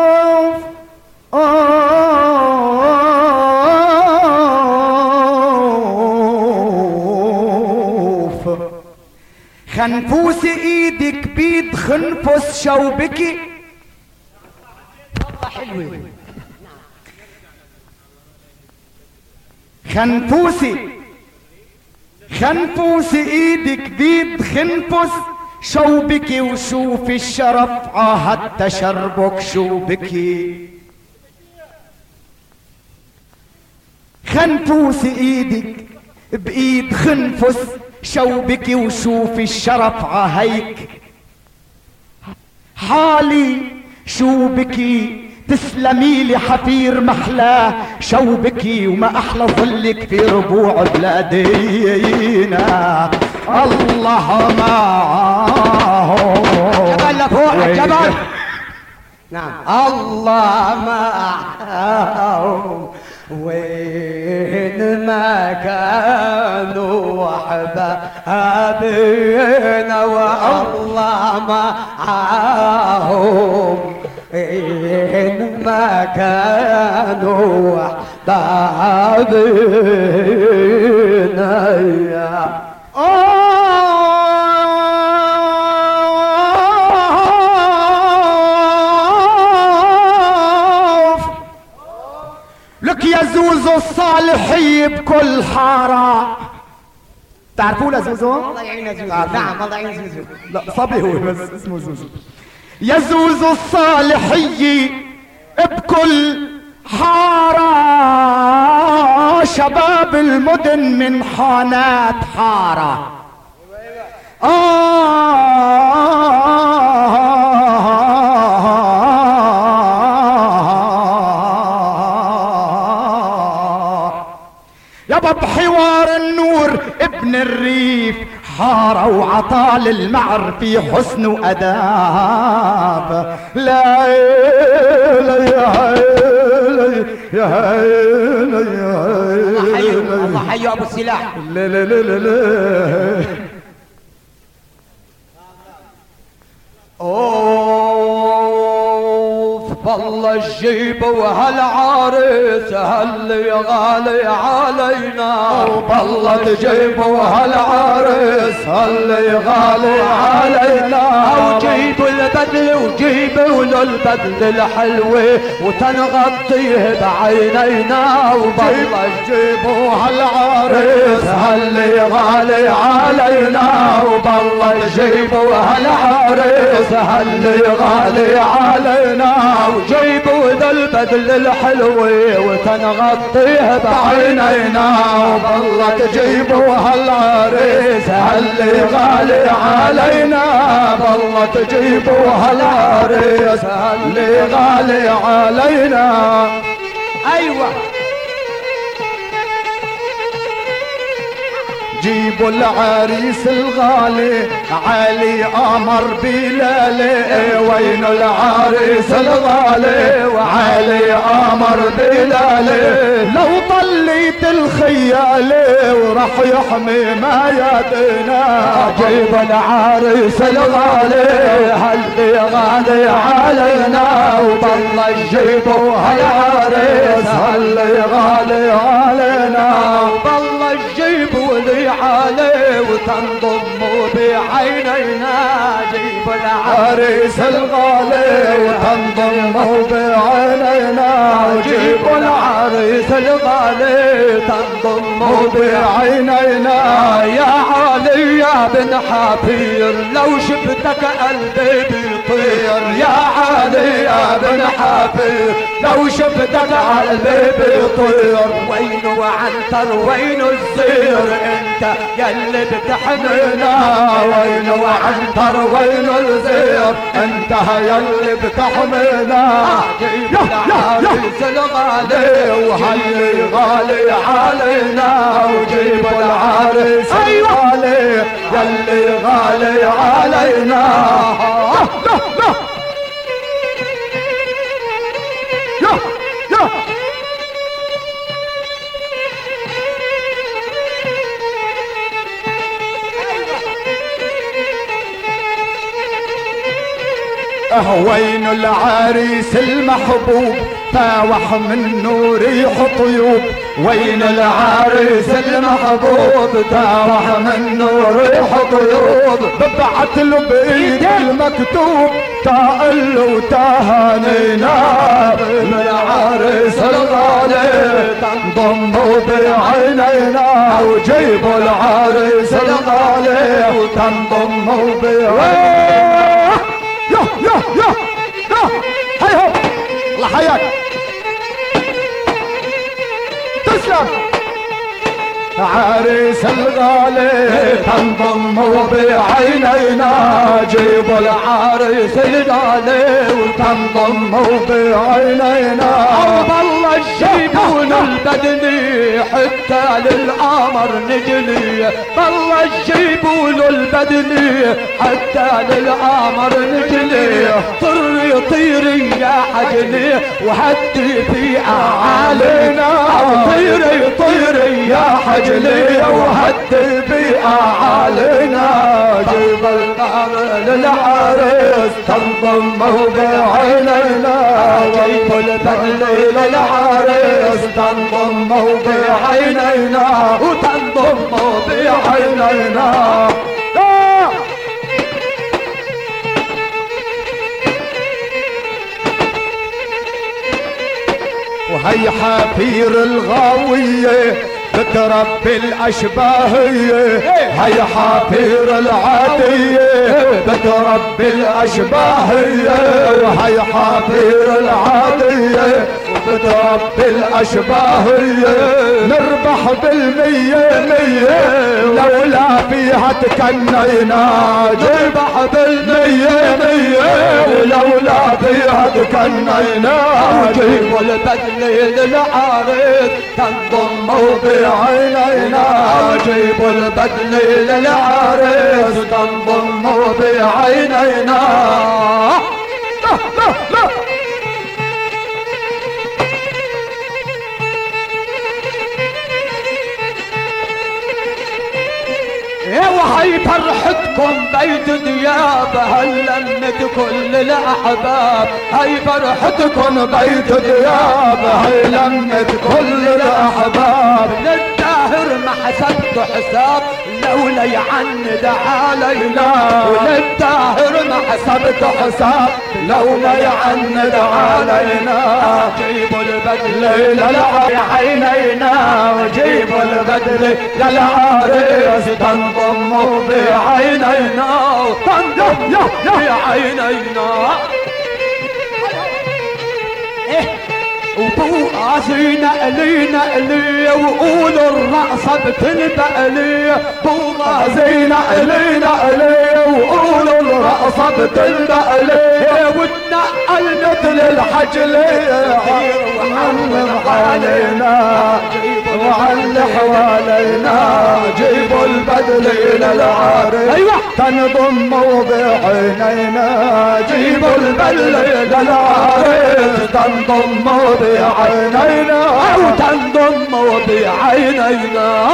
اوف خنفوس ايدك بيد خنفس شوبكي. حلوة. خنفوس ايدك بيد خنفس شوبكي، وشوف الشرف عهدت شربك شوبكي. خنفوس ايدك بايد خنفس شوبكي، وشوف الشرف عهيك حالي شوبكي. تسلمي لي حفير محلاه شوبكي، وما احلى ظلك في ربوع بلادينا. الله معاهم جبل فوق الجبل. نعم الله معاهم وين ما كانوا احبابنا، والله معاهم وين ما كانوا احبابنا. لك يا زوزو الصالحي بكل حارة. تعرفوا لزوزو؟ الله يعين زوزو. نعم الله يعين زوزو. لا صبي هو بس اسمه زوزو. يا زوزو الصالحي بكل حارة، شباب المدن من حانات حارة. يابا بحوار النور ابن الريف حارة، وعطال المعر في حسن وأداب. لا يا يا الله حيو ابو السلاح. لا لا لا لا لا. اوف بالله تجيبوا هالعريس هاللي غالي علينا، بالله تجيبوا هالعريس هاللي غالي علينا، وجيبوا البدل وجيبوا له البدل الحلوة وتنغطيه بعينينا، وبالله تجيبوا هالعريس هاللي غالي علينا، وبالله تجيبوا هالعريس هاللي غالي علينا، وجيبوا ذا البدل الحلوة وتنغطيه بعينينا، وبالله تجيبوا هالعريس هاللي غالي علينا، بالله تجيبوا هالعريس هاللي غالي علينا. ايوه جيبوا العريس الغالي علي قمر بلالي، وين العريس الغالي وعلي قمر بلالي، لو طليت الخيالي وراح يحمي ما يدنا. جيبوا العريس الغالي هاللي غالي علينا، وبالله تجيبوا هالعريس هاللي غالي علينا، وبالله تجيبوا لي عليه وتنضموا بعينينا. جيبوا العريس الغالي وتنضموا بعينينا، جيبوا العريس الغالي تنضموا بعينينا. يا علي يا بن حفير لو شفتك قلبي بيطير، يا علي يا بن حفير لو شفتك قلبي بيطير. وين وعنتر وين الزير انت يلي بتحمينا، وين وعنتر وين الزير انت يلي بتحمينا. جيبوا العريس الغالي وهاللي غالي علينا، وجيبوا العريس الغالي يلي غالي علينا. وين العريس المحبوب فاوح منه ريح طيوب، وين العريس المحبوب فاوح منه ريح طيوب. ببعت له بايد المكتوب تقل وتهانينا، العريس الغالي تنضموا بعينينا، وجيبوا العريس الغالي وتنضموا بعينينا. يا هاي هو الله حياك تسلم. عريس الغالي تنضموا بعينينا، جيبوا العريس الغالي وتنضموا بعينينا. والله تجيبون البدني حتى للقمر نجلي، والله تجيبون البدني حتى للقمر نجلي. طري طيري يا حجلي وهدي في اعالينا، طيري طيري يا حجلي وهدي في اعالينا. جيب القمر للعريس تنضموا بعينينا، جيبوا البدل للعريس تنضموا بعينينا، وتنضموا بعينينا. وهي حفير الغاوية بتربي الاشباهية، هي حفير العادية بتربي الاشباهية، وهي حفير العادية بتربي الاشباهية. نربح بالمية مية لولا فيها تكنينا، نربح بالمية مية ولولا فيها تكنينا. جيبوا البدل للعريس تنضموا بعينينا، جيبوا البدل للعريس تنضموا بعينينا. لا لا لا يا وحي فرحتكم بيت دياب هلمت كل الاحباب، هاي فرحتكم بيت دياب هلمت كل الاحباب. للداهر ما حسبت حساب لولا يعند علينا، وللداهر ما حسبت حساب لولا يعند علينا. جيبوا البدل للعينينا، وجيبوا البدل للعريس تنضموا بعينينا، تنضم بعينينا. وبوغازي نقلي نقلي وقولوا الرقصة بتلبقلي، بوغازي نقلي نقلي وقولوا الرقصة بتلبقلي. وتنقل مثل الحجلي وعلم حوالينا وعل حوالينا. جيبوا البدل للعريس تنضموا بعينينا، جيبوا البدل للعريس تنضموا بعينينا، او تنضموا بعينينا.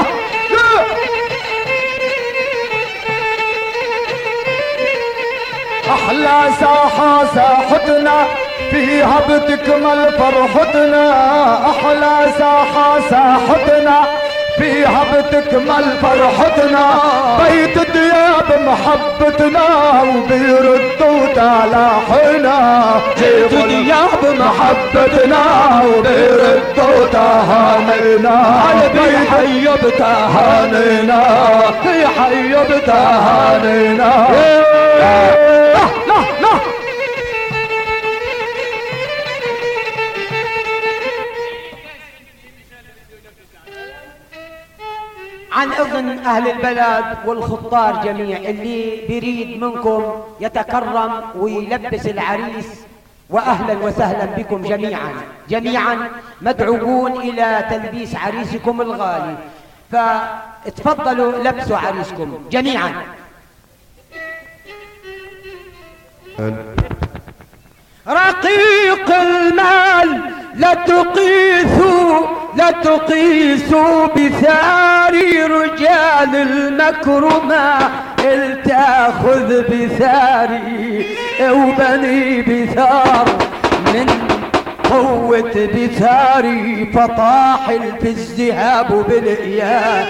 احلى ساحة ساحتنا فيها بتكمل فرحتنا، احلى ساحة ساحتنا فيها بتكمل فرحتنا. بيت دياب محبتنا وبيردوا تلاحنا، بيت دياب محبتنا وبيردوا تهانينا. قلبي حي بتهانينا، حي بتهانينا. عن اذن اهل البلد والخطار جميع اللي بيريد منكم يتكرم ويلبس العريس، واهلا وسهلا بكم جميعا. جميعا مدعوون الى تلبيس عريسكم الغالي، فتفضلوا لبسوا عريسكم جميعا. رقيق المال لا تقيسوا بثاري رجال المكرمة، التاخذ بثاري وبني بثار من قوة بثاري، فطاحل في الذهاب بالإياب.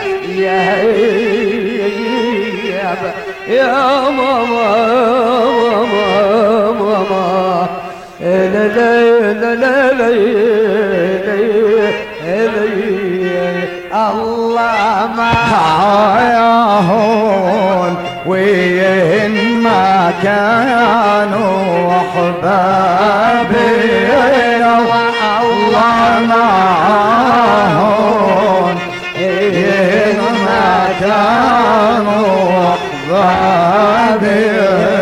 يا ماما ماما لا لا لا لا الله معاهم وين ما كانوا احبابي، الله معاهم وين ما كانوا احبابي.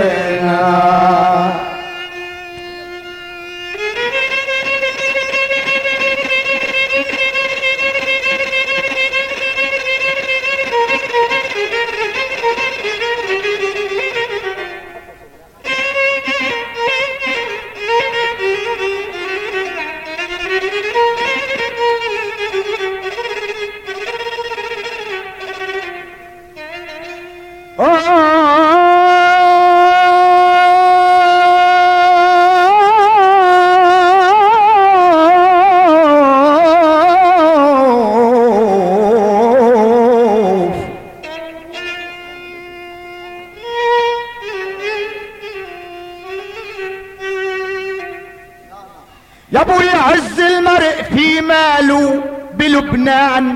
يا ابو يعز المرء في ماله بلبنان،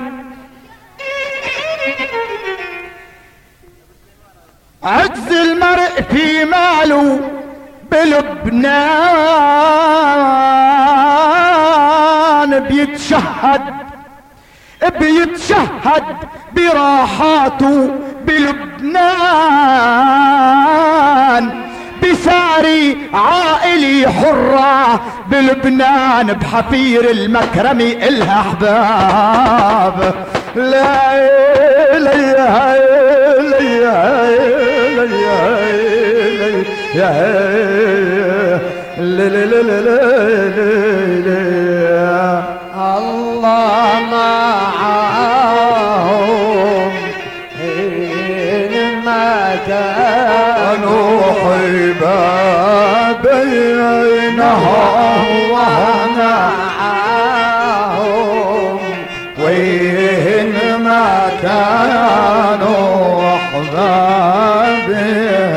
عز المرء في ماله بلبنان، بيتشهد براحاته بلبنان، بساري عائلي حرة بلبنان، بحفير المكرمة إلها أحباب. لا لا الله معاهم إن ما كان معاهم وين ما كانوا أحبابنا.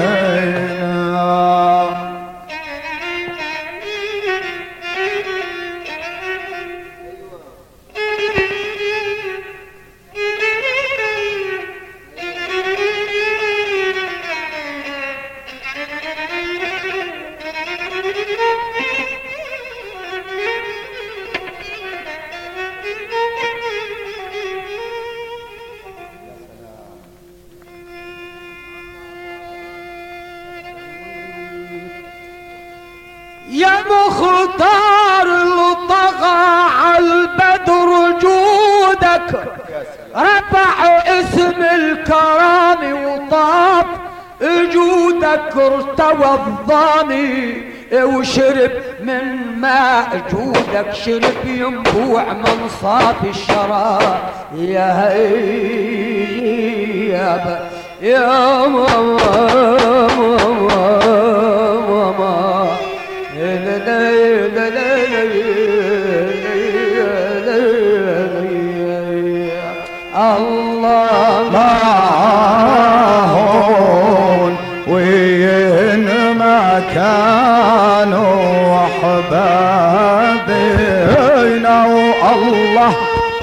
يا مختار لطغى عالبدر جودك، رفع اسم الكرام وطاب جودك، ارتوى الظاني وشرب من ماء جودك، شرب ينبوع من صافي الشراب. يا هيبة يا ماما الله معاهم وين ما كانوا أحبابنا. والله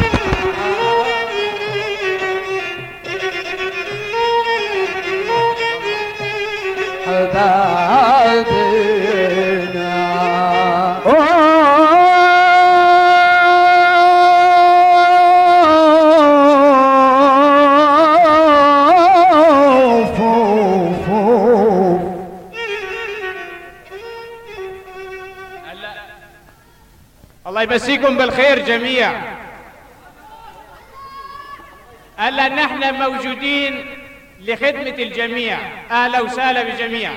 الله يمسيكم بالخير جميعا. ألا نحن موجودين لخدمة الجميع. أهلا وسهلا بجميع.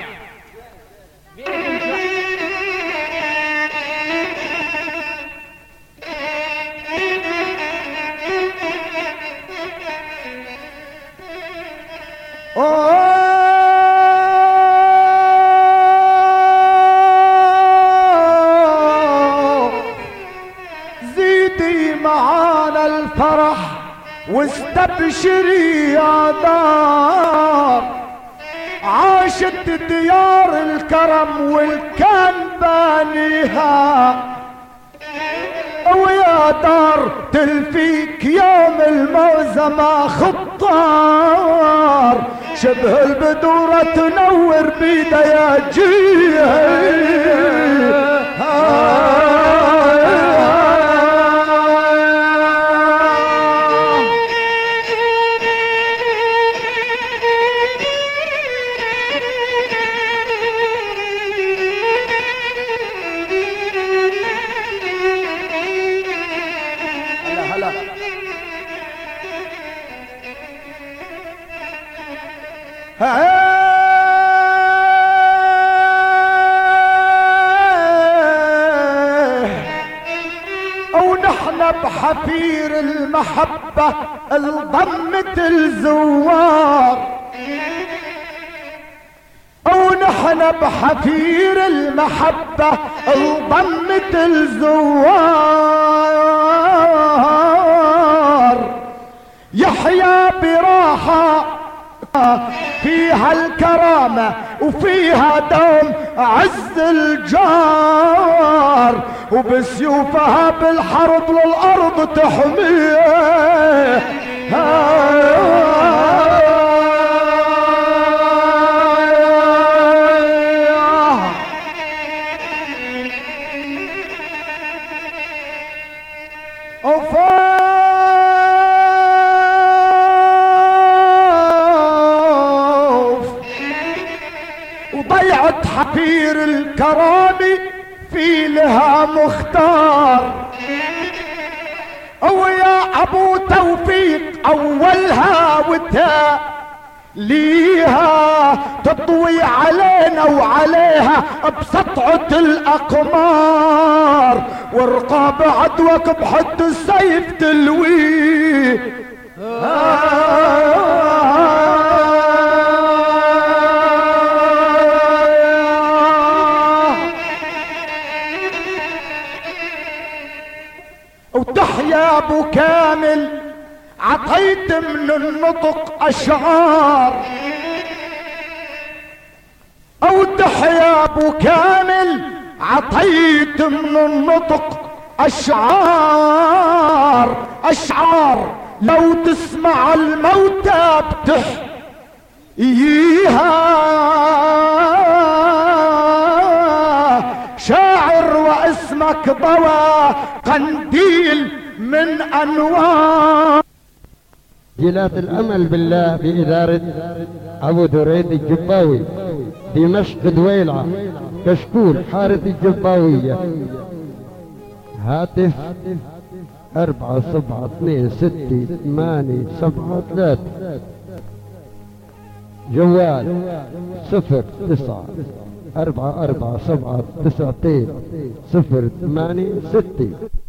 زيدي معانا الفرح واستبشري يا دار، عاشت ديار الكرم والكان بانيها، ويا دار تلفيك يوم الموزة ما خطار، شبه البدورة تنور بدياجيها. ونحن بحفير المحبة الضمت الزوار، ونحن بحفير المحبة الضمت الزوار، يحيا براحة فيها الكرامة وفيها دوم عز الجار، وبسيوفها بالحرب للأرض تحميه. وضيعت حفير الكرامي في لها مختار، ويا ابو توفيق اولها وتا ليها تطوي علينا وعليها بسطعة الاقمار، ورقاب عدوك بحد السيف تلويه. افرح يا ابو كامل عطيت من النطق اشعار، اوضح يا ابو كامل عطيت من النطق اشعار، اشعار لو تسمع الموتى بتحييها، شاعر واسمك ضوى قنديل من انوار. جلات الامل بالله باداره ابو دريد الجباوي، دمشق دويلعه، كشكول حارة الجباويه، هاتف 4726873، جوال 09 4479 086.